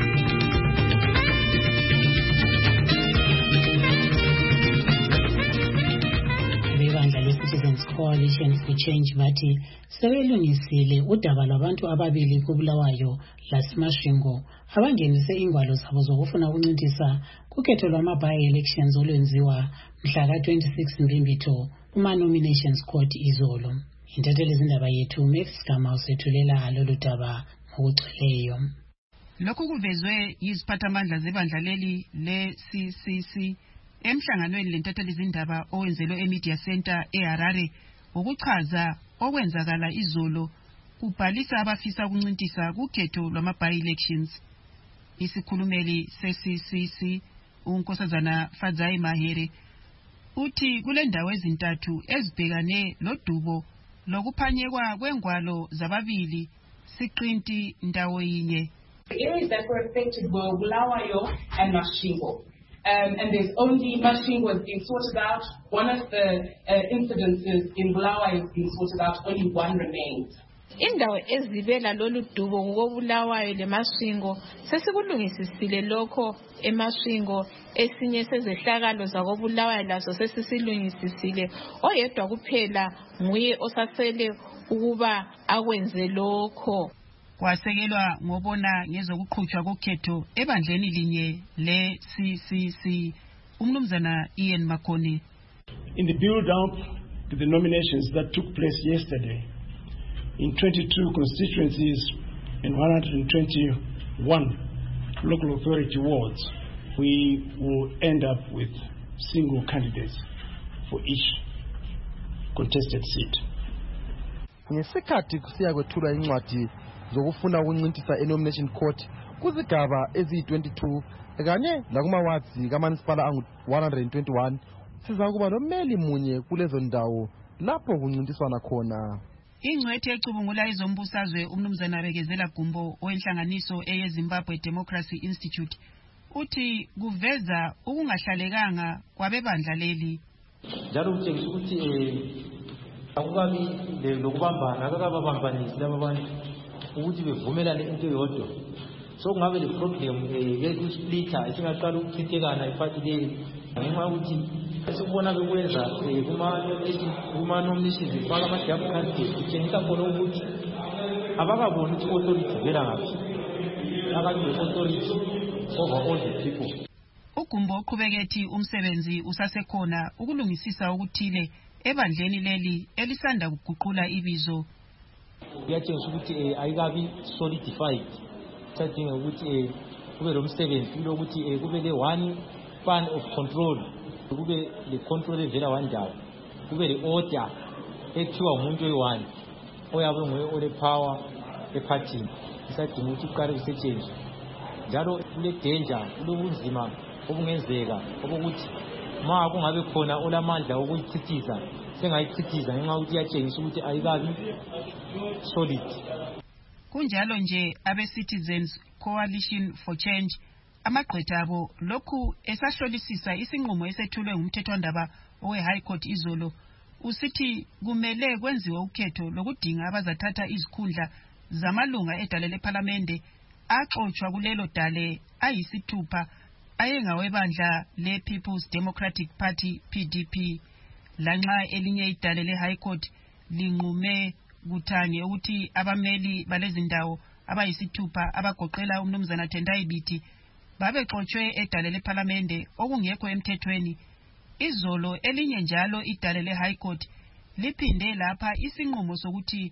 Ibandla le-Citizens Coalition for Change bathi sebelungisile udaba lwabantu ababili kubulawayo laseMashingo abangenise ingwalo zabo zokufuna ukuncintisa kukhetho lwama-by-elections olwenziwa mhla ka twenty-six Mbimbitho kuma-nominations court izolo. Intatheli zindaba yethu Max Gama usethulela lolu daba ngokugcweleyo. Lokhu kuvezwe yiziphathamandla zebandla leli le-C C C emhlanganweni lentatheli zindaba owenzelwe eMedia Center eHarare ukuchaza okwenzakala izolo kubhalisa abafisa ukuncintisa kukhetho lwama-by-elections. Isikhulumeli se-C C C uNkosazana Fadzai Mahere uthi kule ndawo ezintathu ezibhekane lodubo lokuphanyekwa kwengwalo zababili siqinti ndawo yinye. Areas that were affected were Bulawayo and Mashingo. Um, and there's only Mashingo has been sorted out. One of the uh, incidences in Bulawayo has been sorted out. Only one remains. Indawo ezibela lolu dubo ngobulawayo leMashingo sesikulungisisile lokho eMashingo esinye sezehlakalo zakobulawayo laso sesisilungisisile oyedwa kuphela nguye osasele ukuba akwenze lokho. Kwasekelwa ngobona ngezokuqhutshwa kokhetho ebandleni linye le-C C C uMnumzana Ian Makoni. In the build up to the nominations that took place yesterday in twenty-two constituencies and one hundred twenty-one local authority wards, we will end up with single candidates for each contested seat. Ngesikhathi kusiya kwethulwa incwadi zokufuna ukuncintisa e-nomination court kuzigaba eziyi twenty-two kanye lakumawadzi kaManisipala angu one hundred twenty-one siza kuba nomeli munye kulezo ndawo lapho kuncintiswana khona. Ingcwethe ecubungula izombusazwe uMnumzana Bekezela Gumbo owenhlanganiso eyeZimbabwe Democracy Institute uthi kuveza ukungahlalekanga kwabebandla leli. Njalo kutshengisa ukuthi akukabi lokubambana akakababambanisi laba bantu ukuthi bevumelane into yodwa. So kungabe le problem yekusplitha isingaqala ukuchithekana iparty leyi ngenxa yokuthi sikubona bekwenza kuma nominations ifaka ama-double candidate kutshengisa khona ukuthi abakaboni ukuthi authority vela ngaphi akabi le-authority over all the people. Ugumbo uqhubekethi umsebenzi usasekhona ukulungisisa ukuthile ebandleni leli elisanda kuguqula ibizo. Kuyatshengisa ukuthi ayikabi solidified. Sadinga ukuthi kube lo msebenzi kulo ukuthi kube le one span of control, kube le control evela wandawo, kube le order ethiwa umuntu oyi-one oyabe nguye ole power ephathini. Isadinga ukuthi kuqale kusetshenziswe njalo kule danger, kulobunzima obungenzeka obokuthi ma kungabe khona olamandla okuyichithiza sengayichithiza ngenxa yokuthi iyatshengisa ukuthi ayikabi solid. Kunjalo nje abe-Citizens Coalition for Change amagqwetha abo lokhu esahlolisisa isinqumo esethulwe ngumthethwandaba owe-High Court izolo, usithi kumele kwenziwe ukhetho lokudinga abazathatha izikhundla zamalunga edale lephalamende axotshwa kulelo dale ayisithupha ayengawebandla le-People's Democratic Party P D P. Lanxa elinye idale le-High Court linqume kuthange ukuthi abameli balezindawo abayisithupha abagoqela umnumzana Tendai Biti babexotshwe edale lephalamende okungekho emthethweni. Izolo elinye njalo idale le-High Court liphinde lapha isinqumo sokuthi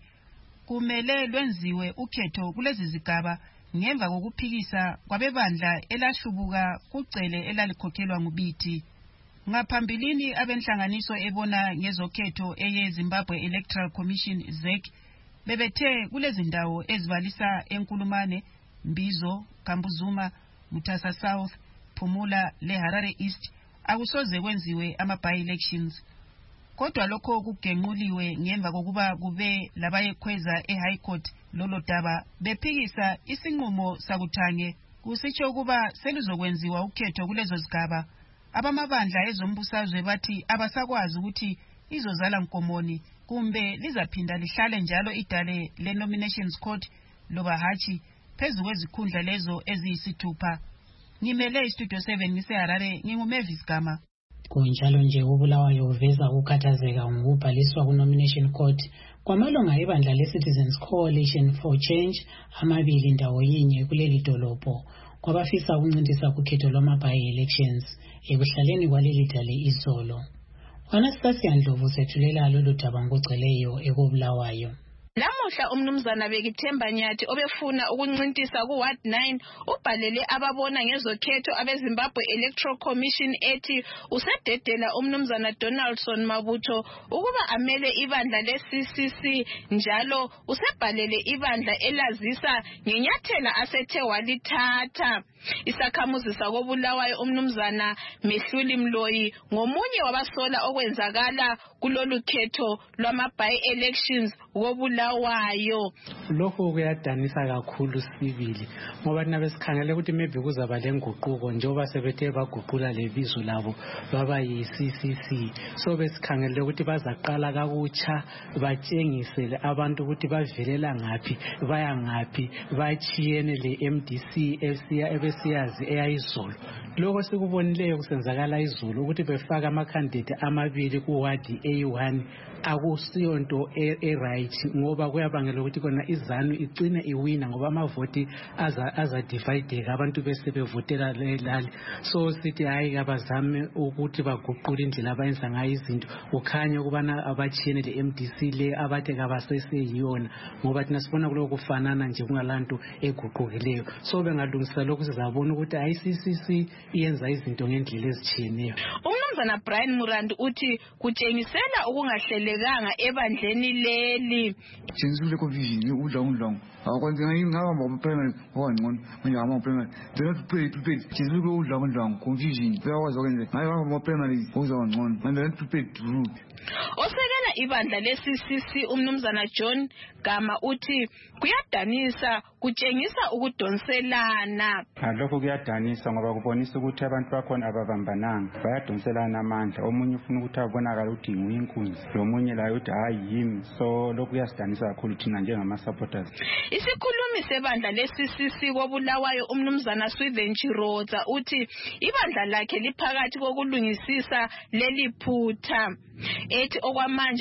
kumele lwenziwe ukhetho kulezi zigaba ngemva kokuphikisa kwabebandla elahlubuka kucele elalikhokhelwa nguBiti. Ngaphambilini abenhlanganiso ebona ngezokhetho eye Zimbabwe Electoral Commission Z E C bebethe kulezi ndawo ezibalisa eNkulumane, Mbizo, Kambuzuma, Mutasa South, Phumula le Harare East akusoze kwenziwe ama-by-elections. Kodwa lokho kugenquliwe ngemva kokuba kube labayekhweza e-High Court lolo daba bephikisa isinqumo sakuthange kusitsho ukuba selizokwenziwa ukhetho kulezo zigaba. Abamabandla ezombusazwe bathi abasakwazi ukuthi izozala nkomoni kumbe lizaphinda lihlale njalo idale le-Nominations Court loba hachi phezu kwezikhundla lezo eziyisithupha. Ngimele iStudio seven ngiseHarare, nginguMavis Gama. Kunjalo nje uBulawayo uveza ukukhathazeka ngokubhaliswa ku-Nomination Court kwamalunga ebandla le-Citizens Coalition for Change amabili ndawo yinye kuleli dolobho kwabafisa ukuncintisa kukhetho lwama-by-elections ekuhlaleni kwaleli dale izolo. Anastasia Ndlovu sethulela lolu daba ngogcweleyo ekubulawayo. Lamuhla umnumzana Bekithemba Nyathi obefuna ukuncintisa ku Ward nine ubhalele ababona ngezokhetho abeZimbabwe Electoral Commission ethi usededela umnumzana Donaldson Mabutho ukuba amele ibandla le-C C C njalo usebhalele ibandla elazisa ngenyathela asethe walithatha. Isakhamuzi sakobulawayo umnumzana Mehluli Mloyi ngomunye wabasola okwenzakala kulolu khetho lwama-by-elections kobulawayo. Lokho kuyadanisa kakhulu sibili ngoba thina besikhangele ukuthi maybe kuzaba lenguquko njengoba sebethe baguqula lebizo labo baba yi-C C C. So besikhangele ukuthi bazaqala kakutsha batshengisele abantu ukuthi bavelela ngaphi baya ngaphi bachiyene le-M D C ebesiyazi eyayizolo. Lokho sikubonileyo kusenzakala izolo ukuthi befaka amakhandidate amabili kuwadi A one akusiyonto e-right ngoba kuyabangela ukuthi kona izanu igcine iwina ngoba amavoti aza aza divideka abantu bese bevotela lelali. So sithi hayi abazame ukuthi baguqule indlela abayenza ngayo izinto ukhanya ukubana abachiyene le-M D C le abathe kabaseseyiyona ngoba thina sibona kuloko kufanana nje kungalanto eguqukileyo. So bengalungisa lokhu sizabona ukuthi I C C C iyenza izinto ngendlela ezitshiyeneyo. Umnumzana Brian Murandi uthi kutshengisela ukungahlelekanga ebandleni leli. Senzule confusion udla undlong. Akwenze ngingaba ngomphemela ngongqondo manje amaphemela. Dela tuphe tuphe senzule udla undlong confusion. Bayakwazi ukwenza. Hayi amaphemela uzongqondo. Manje tuphe tuphe. Osekela ibandla le-C C C umnumzana John Gama uthi kuyadanisa kutshengisa ukudonselana. Lokho kuyadanisa ngoba kubonisa ukuthi abantu bakhona ababambananga bayadonselana amandla. Omunye ufuna ukuthi abonakala ukuthi nguye inkunzi lomunye layo ukuthi hayi yimi. So lokho kuyasidanisa kakhulu thina njengama-supporters. Isikhulumi sebandla le-C C C kobulawayo umnumzana Swithen Chirodza uthi ibandla lakhe liphakathi kokulungisisa leli phutha. Ethi okwamanje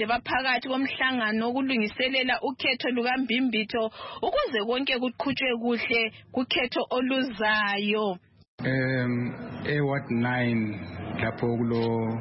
manje baphakathi komhlangano wokulungiselela ukhetho lukaMbimbitho ukuze konke kuqhutshwe kuhle kukhetho oluzayo. Um, e Ward nine lapho kulo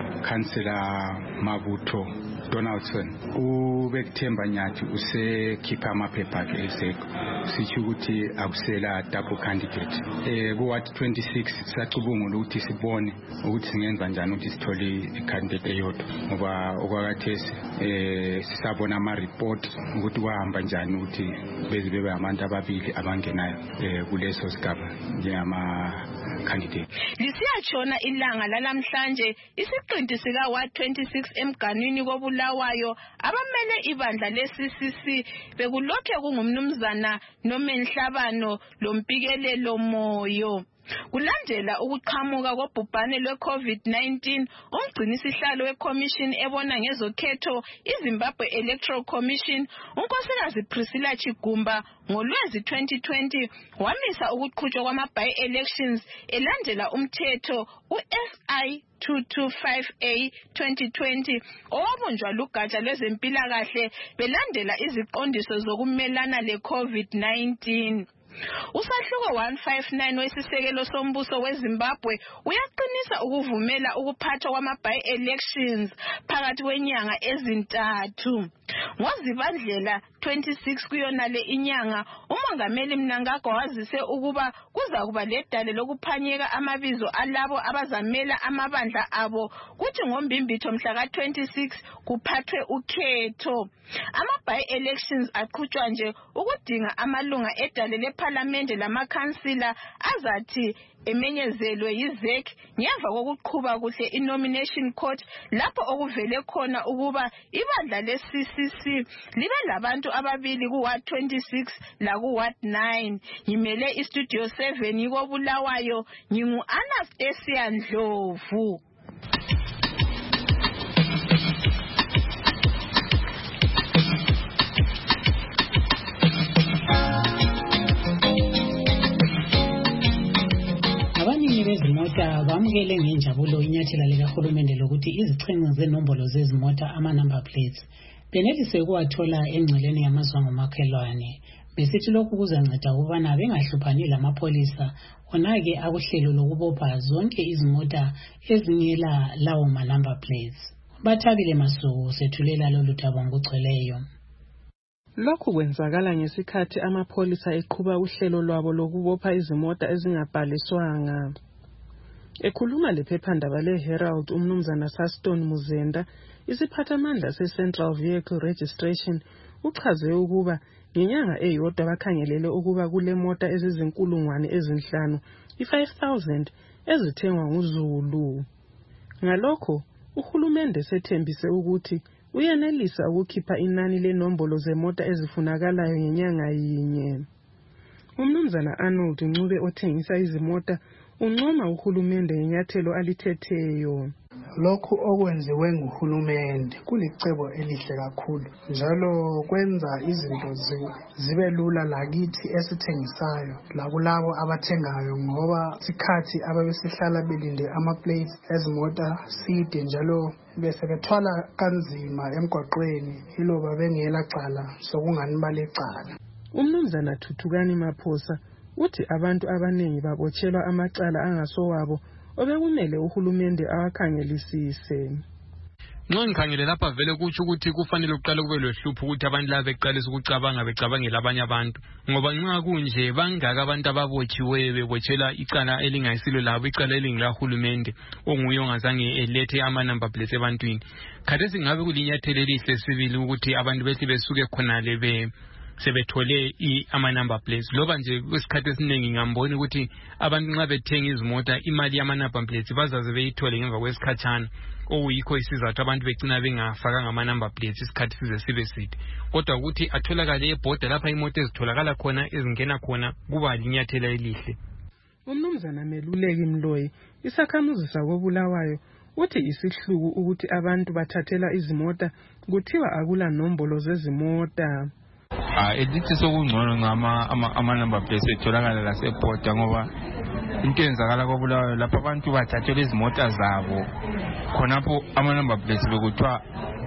Councillor Mabutho Donaldson ubekuthemba nyathi usekhipha amaphepha akhe esekho sithi ukuthi akusela double candidate eh ku Ward twenty-six sacubungula ukuthi sibone ukuthi singenza njani ukuthi sithole i-candidate eyodwa ngoba okwakathesi eh sisabona ama report ukuthi kwahamba njani ukuthi beze bebe abantu ababili abangenayo eh kuleso sigaba njengama candidate. Lisiyatshona ilanga lalamhlanje isiqinti sika Ward twenty-six emganwini kobulawayo abamele ibandla le-C C C bekulokhe kungumnumzana Nomenhlabano lompikelelo moyo. Kulandela ukuqhamuka kobhubhane lwe-COVID nineteen, umgcinisihlalo weCommission ebona ngezokhetho iZimbabwe Electoral Commission, unkosikazi Priscilla Chigumba, ngoLwezi twenty twenty wamisa ukuqhutshwa kwama-by-elections elandela umthetho u-S I two twenty-five A twenty twenty owabunjwa lugatsha lwezempilakahle belandela iziqondiso zokumelana le-COVID nineteen. Usahluko one fifty-nine wesisekelo sombuso weZimbabwe uyaqinisa ukuvumela ukuphathwa kwama-by-elections phakathi kwenyanga ezintathu. NgoZibandlela twenty-six kuyonale inyanga, uMongameli Mnangagwa wazise ukuba kuza kuba ledale lokuphanyeka amabizo alabo abazamela amabandla abo kuthi ngoMbimbitho mhla ka twenty-six kuphathwe ukhetho. Ama-by-elections aqhutshwa nje ukudinga amalunga edale lePhalamende lamakhansila azathi emenyezelwe yiZ E C ngemva kokuqhuba kuhle i-nomination court lapho okuvele khona ukuba ibandla le-C C C libe labantu ababili ku-Ward twenty-six laku-Ward nine. Ngimele iStudio seven yikobulawayo, ngingu-Anastasia Ndlovu. Abaningi bezimota bamukele ngenjabulo inyathela likahulumende lokuthi izixhenxe zenombolo zezimota ama-number plates benelise ukuwathola engceleni yamazwango makhelwane. Besithi lokhu kuzanceda ukubana bengahluphani lamapholisa onake akuhlelo lokubopha zonke izimota ezingela lawo ma-number plates. Bathabile Masuku sethulela lolu daba ngokugcweleyo. Lokhu kwenzakala ngesikhathi amapholisa eqhuba uhlelo lwabo lokubopha izimota ezingabhaliswanga. Ekhuluma lephephandaba le-Herald umnumzana Saston Muzenda, isiphathamandla se-Central Vehicle Registration, uchaze ukuba ngenyanga eyodwa bakhangelele ukuba kule mota ezizinkulungwane ezinhlanu i-five thousand ezithengwa nguZulu. Ngalokho uhulumende sethembise ukuthi uyenelisa ukukhipha inani lenombolo zemota ezifunakalayo ngenyanga yinye. Umnumzana Arnold Ncube othengisa izimota uncoma uhulumende ngenyathelo alithetheyo. Lokhu okwenziwe nguhulumende kulicebo elihle kakhulu njalo kwenza izinto zibe lula lakithi esithengisayo lakulabo abathengayo ngoba isikhathi ababesihlala belinde ama-plates ezimota side njalo bese bethwala kanzima emgwaqweni iloba bengela cala sokunganibala ecala. Umnumzana Thuthukani Maphosa uthi abantu abaningi babotshelwa amacala angasowabo obekumele uhulumende awakhangelisise. Nxa ngikhangele lapha vele kutsho ukuthi kufanele uqale kube lohlupho ukuthi abantu laba beqalisa ukucabanga becabangela abanye abantu ngoba nxa kunje bangaka abantu ababotshiweyo bebotshela icala elingayisilo labo icala elingilahulumende onguye ongazange elethe ama-number plates ebantwini. Khathesi ngabe kulinyathelo elihle sibili ukuthi abantu bethi besuke khonale be sebethole ama-number plates loba nje kwesikhathi esiningi ngambona ukuthi abantu nxa bethenga izimota imali yama-number plates bazaze beyithole ngemva kwesikhatshana okuyikho isizathu abantu begcina bengafakanga ama-number plates isikhathi size sibe side kodwa ukuthi atholakale ebhoda lapha imoto ezitholakala khona ezingena khona kuba linyathela elihle. Umnumzana Meluleki Mloyi isakhamuzi sakobulawayo uthi isihluku ukuthi abantu bathathela izimota kuthiwa akula nombolo zezimota. Ah, edithi sokungcono ngama ama-number plates etholakala lasebhoda ngoba into enzakala kobulawayo lapha abantu bathathela izimota zabo khonapho ama-number plates bekuthiwa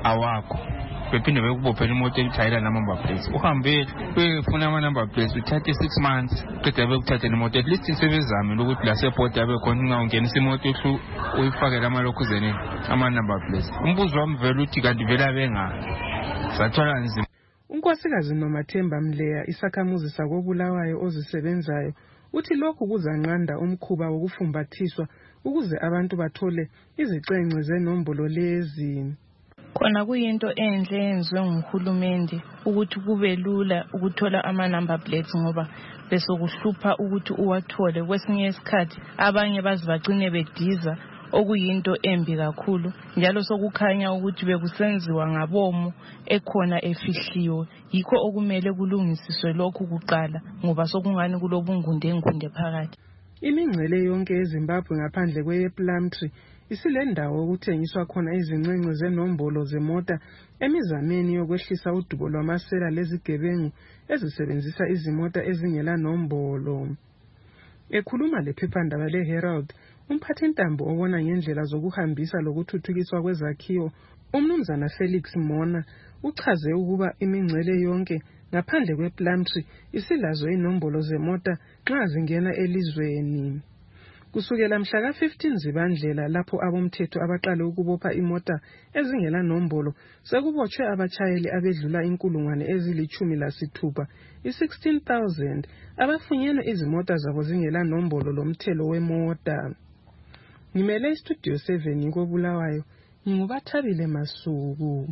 awakho bephinde bekubophela imoto elithayela nama-number plates uhambe befuna ama-number plates uthathe six months qeda bekuthathela imoto at least sebezamile ukuthi laseport abe khona ungawungenisa imoto ehlu uyifakele amalokhuzeni ama-number plates. Umbuzo wami vele uthi kanti vele abengaphi sathola nzima. uNkosikazi Nomathemba Mleya isakhamuzi sakobulawayo ozisebenzayo uthi lokhu kuzanqanda umkhuba wokufumbathiswa ukuze abantu bathole izicenge zenombolo lezi. Khona kuyinto enhle yenziwe nguhulumende ukuthi kube lula ukuthola ama-number plates ngoba besokuhlupha ukuthi uwathole. Kwesinye isikhathi abanye bazibagcine bediza okuyinto embi kakhulu njalo sokukhanya ukuthi bekusenziwa ngabomo ekhona efihliwe. Yikho okumele kulungisiswe lokhu kuqala ngoba sokungani kulobungunde ngunde phakathi. Imingcele yonke eZimbabwe ngaphandle kweyePlumtree isilendawo okuthengiswa khona izincence zenombolo zemota emizameni yokwehlisa udubo lwamasela lezigebengu ezisebenzisa izimota ezingela nombolo. Ekhuluma lephephandaba leHerald, umphathintambo obona ngendlela zokuhambisa lokuthuthukiswa kwezakhiwo uMnumzana Felix Mona uchaze ukuba imingcele yonke ngaphandle kwePlumtree isilazo inombolo zemota nxa zingena elizweni. Kusukela mhla ka fifteen Zibandlela lapho abomthetho abaqale ukubopha imota ezingela nombolo sekubotshwe abatshayeli abedlula inkulungwane ezilithumi lasithupha i-sixteen thousand abafunyenwe izimota zabo zingela nombolo lomthelo wemota. Ngimele istudio seven kobulawayo ngubathabile Masuku.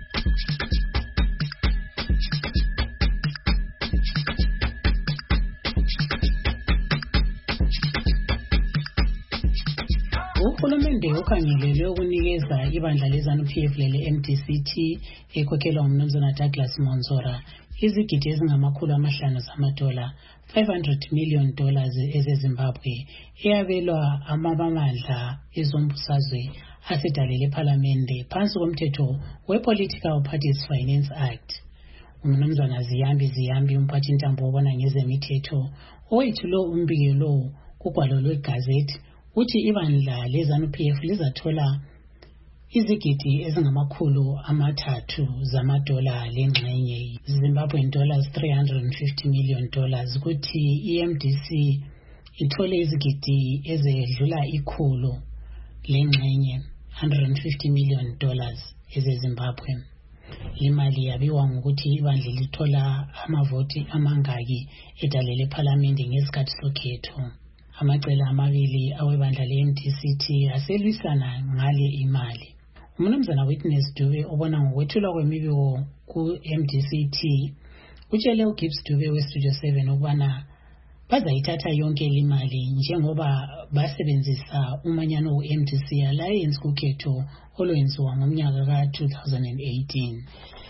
Uhulumende ukhangelele ukunikeza ibandla leZANU-P F lele M D C T ekhokhelwa nguMnumzana Douglas Monzora izigidi ezingamakhulu amahlanu zamadola five hundred million dollars ezeZimbabwe eyabelwa amabandla ezombusazwe asedalele ePhalamende phansi komthetho wePolitical Parties Finance Act. uMnumzana Ziyambi Ziyambi umphathintambo obona ngezemithetho owethulo umbikelo kugwalo lwegazethi uthi ibandla leZANU-P F lizathola izigidi ezingamakhulu amathathu zamadola lengxenye Zimbabwean dollars three hundred fifty million dollars kuthi i-M D C ithole izigidi ezedlula ikhulu lengxenye one hundred fifty million dollars ezeZimbabwe. Imali yabiwa ngokuthi ibandla lithola amavoti amangaki edalele ePhalamende ngesikhathi sokhetho. Amacele amabili awebandla le-M D C T aselwisana ngale imali. uMnumzana Witness Dube obona ngokwethulwa kwemibiko ku-M D C T utshele uGibbs Dube weStudio seven ukubana bazayithatha yonke imali njengoba basebenzisa umanyano we-M D C Alliance kukhetho olwenziwa ngomnyaka ka two thousand eighteen.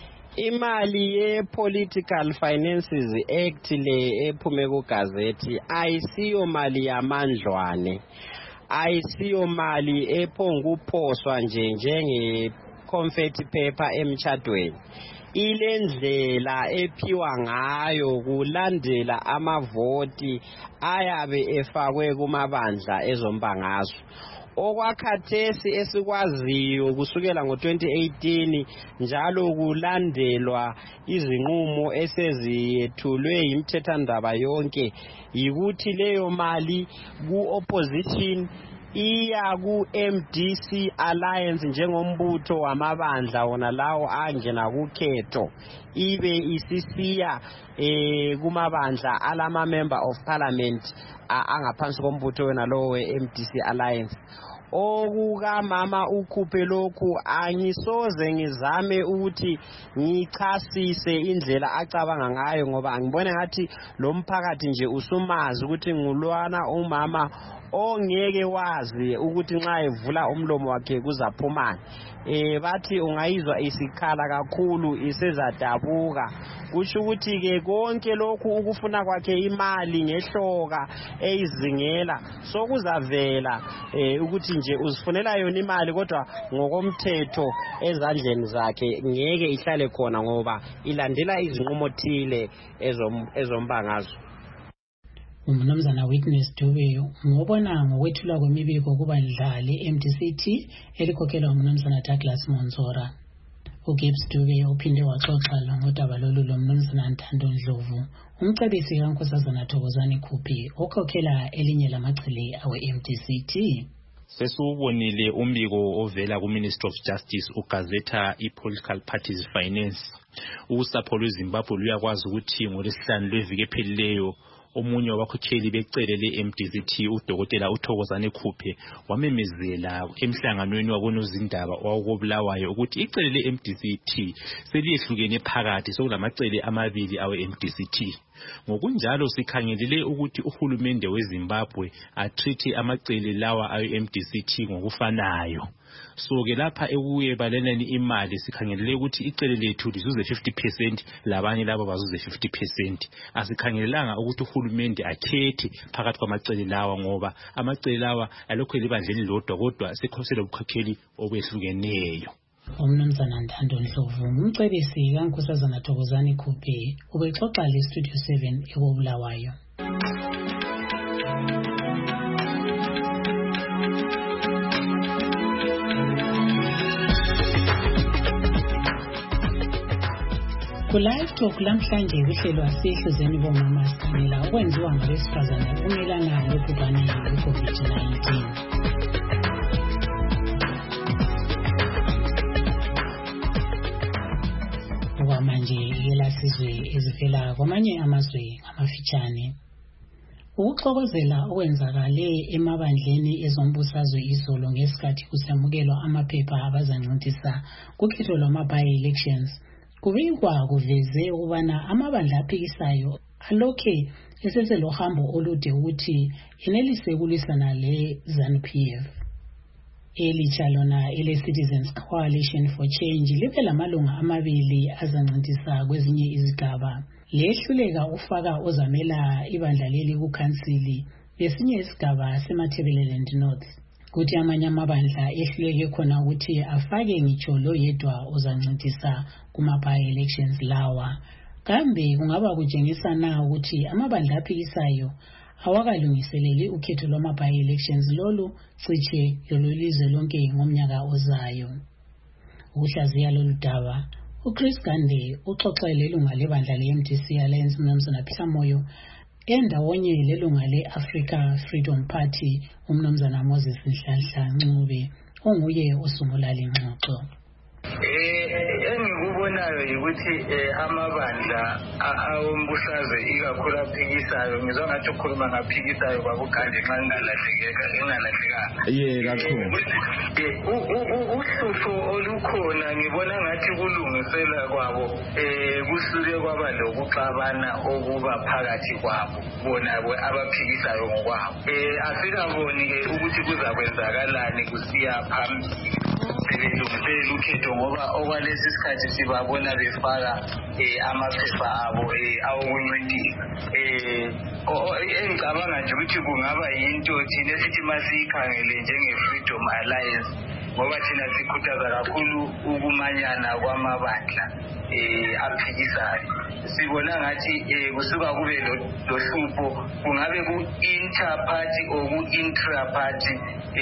Imali ye-Political Finances Act le ephume kugazethi ayisiyo mali yamandlwane, ayisiyo mali ephonguphoswa nje njenge-confetti paper emtshadweni. Ile ndlela ephiwa ngayo kulandela amavoti ayabe efakwe kumabandla ezombangazwe. Okwakhathesi esikwaziyo kusukela ngo twenty eighteen njalo kulandelwa izinqumo eseziyethulwe imthethandaba yonke yikuthi leyo mali ku-opposition iya ku-M D C Alliance njengombutho wamabandla wona lawo angena kukhetho ibe isisiya eh kumabandla alama member of parliament angaphansi kombutho wena lowo we-M D C Alliance. Okuka mama ukhuphe lokhu angisoze ngizame ukuthi ngichasise indlela acabanga ngayo ngoba angibone ngathi lo mphakathi nje usumazi ukuthi ngulwana umama ongeke wazi ukuthi nxa evula umlomo wakhe kuzaphumana. Eh bathi ungayizwa isikhala kakhulu isezadabuka kusho ukuthi ke konke lokhu ukufuna kwakhe imali ngehloka eyizingela sokuzavela eh ukuthi nje uzifunela yona imali kodwa ngokomthetho ezandleni zakhe ngeke ihlale khona ngoba ilandela izinqumo thile ezombangazo. uMnumzana Witness Dube ngobona ngokwethulwa kwemibiko kubandla le-M D C T elikhokhelwa uMnumzana Douglas Monzora. uGibbs Dube uphinde waxoxa ngodaba lolu lomnumzana Ntando Ndlovu, umcebisi kaNkosazana Thokozani Khuphi okhokhela elinye lamachile awe-M D C T. Sesubonile umbiko ovela ku-Ministry of Justice ugazetha i-Political Parties Finance. Usapho lweZimbabwe luyakwazi ukuthi ngolesihlanu lweviki ephelileyo omunye wabakhokheli becele le-M D C T udokotela uThokozani Khuphi wamemezela emhlanganweni wabonozindaba owawukobulawayo ukuthi icele le-M D C T seliyehlukene phakathi sokulamacele amabili awe-M D C T. Ngokunjalo sikhangelele ukuthi uhulumende weZimbabwe atreat amacele lawa awe-M D C T ngokufanayo. So ke lapha ekuyebalenani imali sikhangelele ukuthi icele lethu lizuze fifty percent labanye laba bazuze fifty percent. Asikhangelelanga ukuthi uhulumende akhethe phakathi kwamacele lawa ngoba amacele lawa alokho libandleni lodwa kodwa sekhosela ubukhokheli obehlukeneyo. Umnumzana Ntando Ndlovu umcebisi kaNkosazana Thokozani Khuphi ubexoxa le Studio seven ekobulawayo. Ku-Live Talk lamhlanje kuhlelwa sihluzeni bomama sikhangela okwenziwa ngabesifazane ukumelana lobhubhane lwe-COVID nineteen. Okwamanje yelasizwe ezivela kwamanye amazwe ngamafitshane. Ukuxokozela okwenzakale emabandleni ezombusazwe izolo ngesikhathi kusemukelwa amaphepha abazancintisa kukhetho lwama-by-elections kubikwa kuveze ukubana amabandla aphikisayo alokhe eseselohambo olude ukuthi enelise kulwisana le-ZANU P F. Elitsha lona ele-Citizens Coalition for Change libe lamalunga amabili azancintisa kwezinye izigaba. Lehluleka ufaka ozamela ibandla leli kukhansili lesinye isigaba seMatabeleland North. Kuthi amanye amabandla ehluleke khona ukuthi afake ngitsho lo yedwa ozancintisa kuma-by-elections lawa. Kambe kungaba kutshengisa na ukuthi amabandla aphikisayo awakalungiseleli ukhetho lwama-by-elections lolu cishe lolizwe lonke ngomnyaka ozayo. Ukuhlaziya lolu daba, uChris Gande uxoxele ilunga lebandla le-M D C Alliance uMnumzana Peter Moyo endawonye lelunga le-Africa Freedom Party uMnumzana Moses Nhlanhla Ncube onguye osungula le ngxoxo. Engikubonayo ukuthi amabandla awombusazwe ikakhulu aphikisayo ngizwa ngathi ukhuluma ngaphikisayo babugande nxa ngingalahlekeka ngingalahlekanga. Ye kakhulu. Uhlupho olukhona ngibona ngathi kulungisela kwabo kusuke kwaba lokuxabana okuba phakathi kwabo bona abaphikisayo ngokwabo. Asikaboni ke ukuthi kuzakwenzakalani kusiya phambili. Sebelungisela ukhetho ngoba okwalesi isikhathi sibabona befaka amaphepha abo awokuncintisa. Engicabanga nje ukuthi kungaba yinto thina esithi masiyikhangele njenge-Freedom Alliance ngoba thina sikhuthaza kakhulu ukumanyana kwamabandla aphikisayo. Sibona ngathi kusuka kube lohlupho kungabe ku-inter-party or ku-intra-party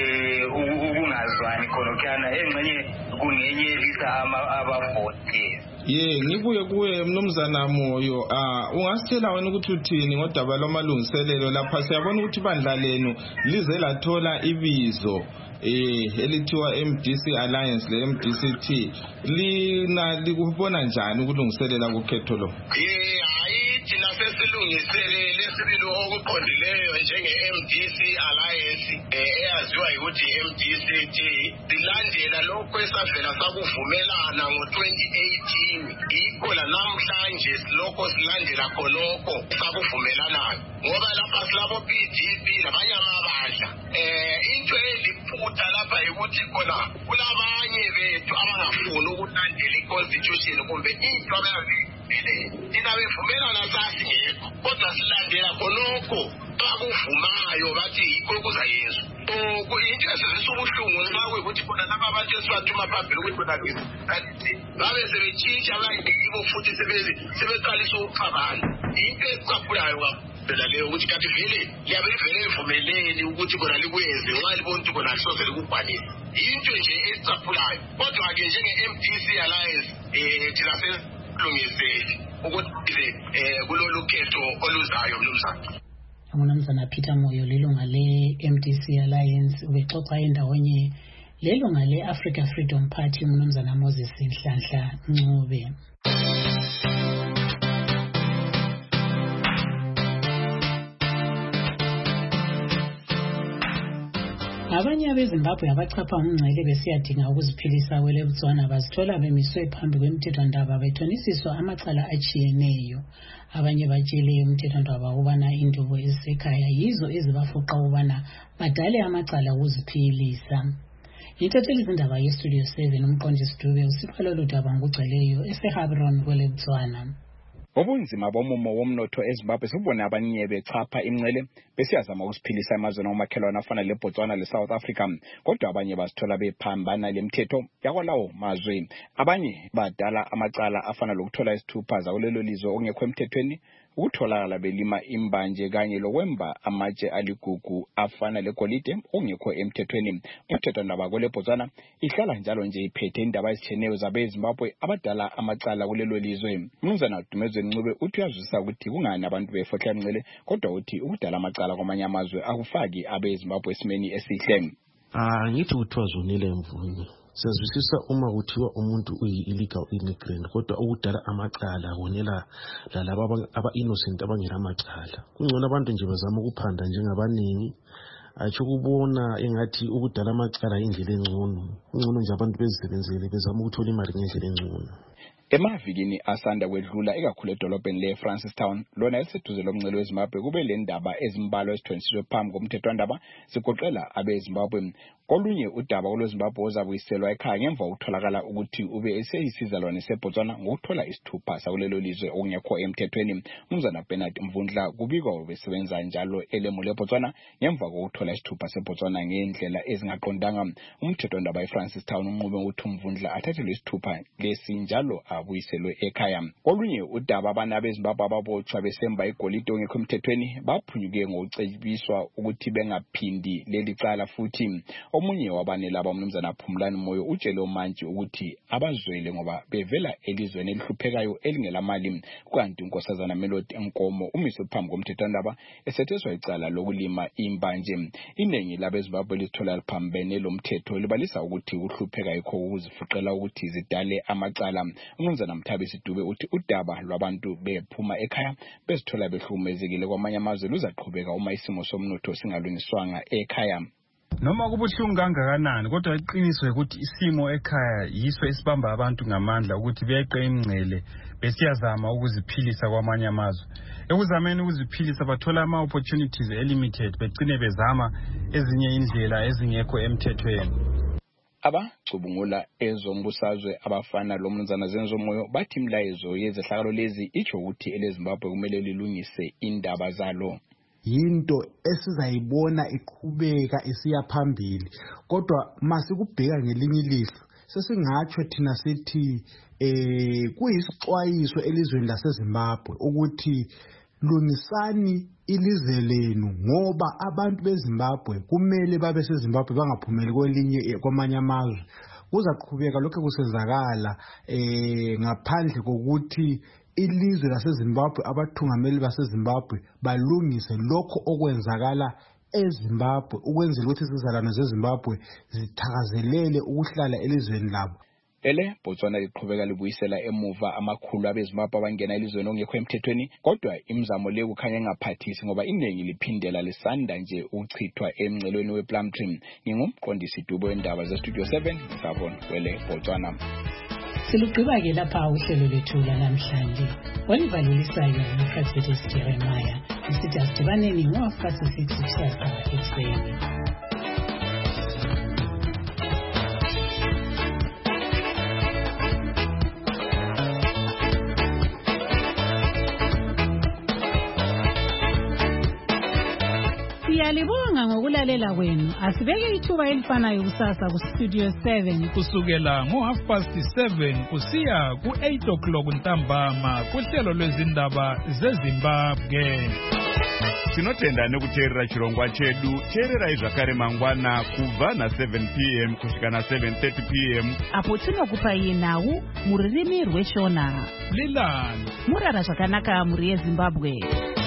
ukungazwani khonokuyana engxenye kungenyelisa abavoti. Ye ngibuye kuwe Mnumzana Moyo ah ungasitshela wena ukuthi uthini ngodaba lwamalungiselelo lapha siyabona ukuthi bandla lenu lize lathola ibizo eh elithiwa M D C Alliance le M D C T lina likubona njani ukulungiselela ukhetho lo? Eh hayi thina sesilungiselele sibilo okuqondileyo njenge-M D C Alliance eyaziwa ukuthi M D C T silandela lokho esavela sakuvumelana ngo twenty eighteen yikho la namhlanje silokho silandela khonokho sakuvumelanayo ngoba lapha silabo P D P labanye amabandla eh into eliphutha lapha ukuthi khona kulabanye bethu abangafuni ukulandela i-constitution kumbe into abayazile thina bevumelana sasingekho kodwa silandela khonokho bakuvumayo bathi yikho kuzayezwa. Into esizisubuhlungu nxa kuyikuthi khona laba abantu esibathuma phambili ukuthi khona ngisithi babe sebetshintsha abayibo futhi sebeqalisa ukuxabana. Into ecaphulayo kakhulu phela leyo ukuthi kanti vele liyabe livele livumeleni ukuthi kona likwenze ngoba libona ukuthi kona lisoze likubhalile. Into nje esicaphulayo kodwa-ke njenge-M D C Alliance um thina sesilungisele ukuthi um kulolu khetho oluzayo mnumzana. Umnumzana Peter Moyo lilunga le-M D C Alliance ubexoxa endawonye lelunga le-Africa Freedom Party umnumzana Moses Nhlanhla Ncube. Abanye abeZimbabwe abachapha umngcele besiyadinga ukuziphilisa kwele Botswana bazithola bemiswe phambi kwemithethwandaba bethonisiswa amacala atshiyeneyo. Abanye batshele umthethwandaba ubana indubo ezisekhaya yizo ezibafuqa ubana badale amacala ukuziphilisa. Intatheli izindaba yeStudio seven umqondisi Dube usipha lolu daba ngugceleyo eseHabron kwele Botswana. Ubunzima bomumo womnotho eZimbabwe sibona abanye bechapha imncele besiyazama ukusiphilisa emazweni omakhelwane afana leBotswana leSouth Africa, kodwa abanye basithola bephambana lemithetho yakwalawo mazwe. Abanye badala amacala afana lokuthola isithupha zakulelo lizwe okungekho emthethweni, ukutholakala belima imbanje kanye lokwemba amatshe aligugu afana legolide okungekho emthethweni. Umthethwandaba kwele Botswana ihlala njalo nje iphethe indaba ezitshiyeneyo zabeZimbabwe abadala amacala kulelo lizwe. Mnumzana Dumezwe Ncube uthi uyazwisisa ukuthi kungani abantu befohla imncele, kodwa uthi ukudala amacala kwamanye amazwe akufaki abeZimbabwe esimeni esihle. Ah, ngithi kuthiwa zonile mvunye. Siyazwisisa uma kuthiwa umuntu uyi-illegal immigrant, kodwa ukudala amacala konela lalabo aba-innocent abangela amacala. Kungcono abantu nje bazama ukuphanda njengabaningi, atsho kubona engathi ukudala amacala indlela engcono. Kungcono nje abantu bezisebenzele bezama ukuthola imali ngendlela engcono. Emavikini asanda kwedlula ekakhulu edolobheni le-Francistown lona eliseduze lomngcele weZimbabwe kube le ndaba ezimbalwa ezithonisiswe phambi komthethwandaba zigoqela abeZimbabwe. Kolunye udaba olweZimbabwe ozabuyiselwa ekhaya ngemva kokutholakala ukuthi ube eseyisizalwane seBotswana ngokuthola isithupha sakulelo lizwe okungekho emthethweni. Umnumzana Bernard Mvundla kubikwa besebenza njalo elemu leBotswana ngemva kokuthola isithupha seBotswana ngendlela ezingaqondanga. Umthethwandaba eFrancistown unqube ukuthi uMvundla athathelwe isithupha lesi njalo abuyiselwe ekhaya. Kolunye udaba abana abeZimbabwe ababotshwa besemba igolide ongekho emthethweni baphunyuke ngokucebiswa ukuthi bengaphindi leli cala futhi. Omunye wabane laba umnumzana Phumlani Moyo utshele uMantshi ukuthi abazwele ngoba bevela elizweni elihluphekayo elingelamali, kanti unkosazana Melody Nkomo umiswe phambi komthethwandaba esetheswa icala lokulima imbanje. Iningi labeZimbabwe lithola liphambene lomthetho libalisa ukuthi uhlupheka yikho ukuzifuqela ukuthi zidale amacala. Umnumzana Mthabisi Dube uthi udaba lwabantu bephuma ekhaya bezithola behlukumezekile kwamanye amazwe luzaqhubeka uma isimo somnotho singalungiswanga ekhaya. Noma kubuhlungu kangakanani kodwa iqiniso ukuthi isimo ekhaya yiso esibamba abantu ngamandla ukuthi beqe imngcele besiyazama ukuziphilisa kwamanye amazwe. Ekuzameni ukuziphilisa bathola ama opportunities limited begcine bezama ezinye indlela ezingekho emthethweni. Abacubungula ezombusazwe abafana lomnumzana Zenzomoyo bathi imlayezo yezehlakalo lezi icho ukuthi eleZimbabwe kumele lilungise indaba zalo. Yinto esizayibona iqhubeka isiya phambili, kodwa masikubheka ngelinye ilihlo sesingatsho thina sithi eh kuyisixwayiso elizweni laseZimbabwe ukuthi lungisani ilizwe lenu ngoba abantu beZimbabwe kumele babe seZimbabwe bangaphumeli kwelinye kwamanye amazwe. Kuzaqhubeka lokho kusenzakala eh ngaphandle kokuthi ilizwe laseZimbabwe abathungameli baseZimbabwe balungise lokho okwenzakala eZimbabwe ukwenzela ukuthi izizalwane zeZimbabwe zithakazelele ukuhlala elizweni labo. Ele Botswana liqhubeka libuyisela emuva amakhulu abeZimbabwe abangena elizweni ongekho emthethweni, kodwa imizamo le kukhanya engaphathisi ngoba iningi liphindela lisanda nje ukuchithwa emngcelweni wePlumtree. Ngingumqondisi Dube wendaba zeStudio seven Sabon kwele Botswana. Silugqiba ke lapha uhlelo lethu lanamhlanje. Walivalelisayo uProfessor Jeremiah. Isithi asidibaneni ngo-half-past six kusasa ekuseni. Siyalibonga ngokulalela kwenu. Asibeke ithuba elifanayo kusasa kuStudio seven kusukela ngo-half past seven kusiya ku-eight o'clock ntambama kuhlelo lwezindaba zeZimbabwe. tinotenda nekuteerera chirongwa chedu. Teererai zvakare mangwana kubva na seven p m kusvika na seven thirty p m apo tinokupai nhau mururimi rweshona. Lilani murara zvakanaka muri yeZimbabwe.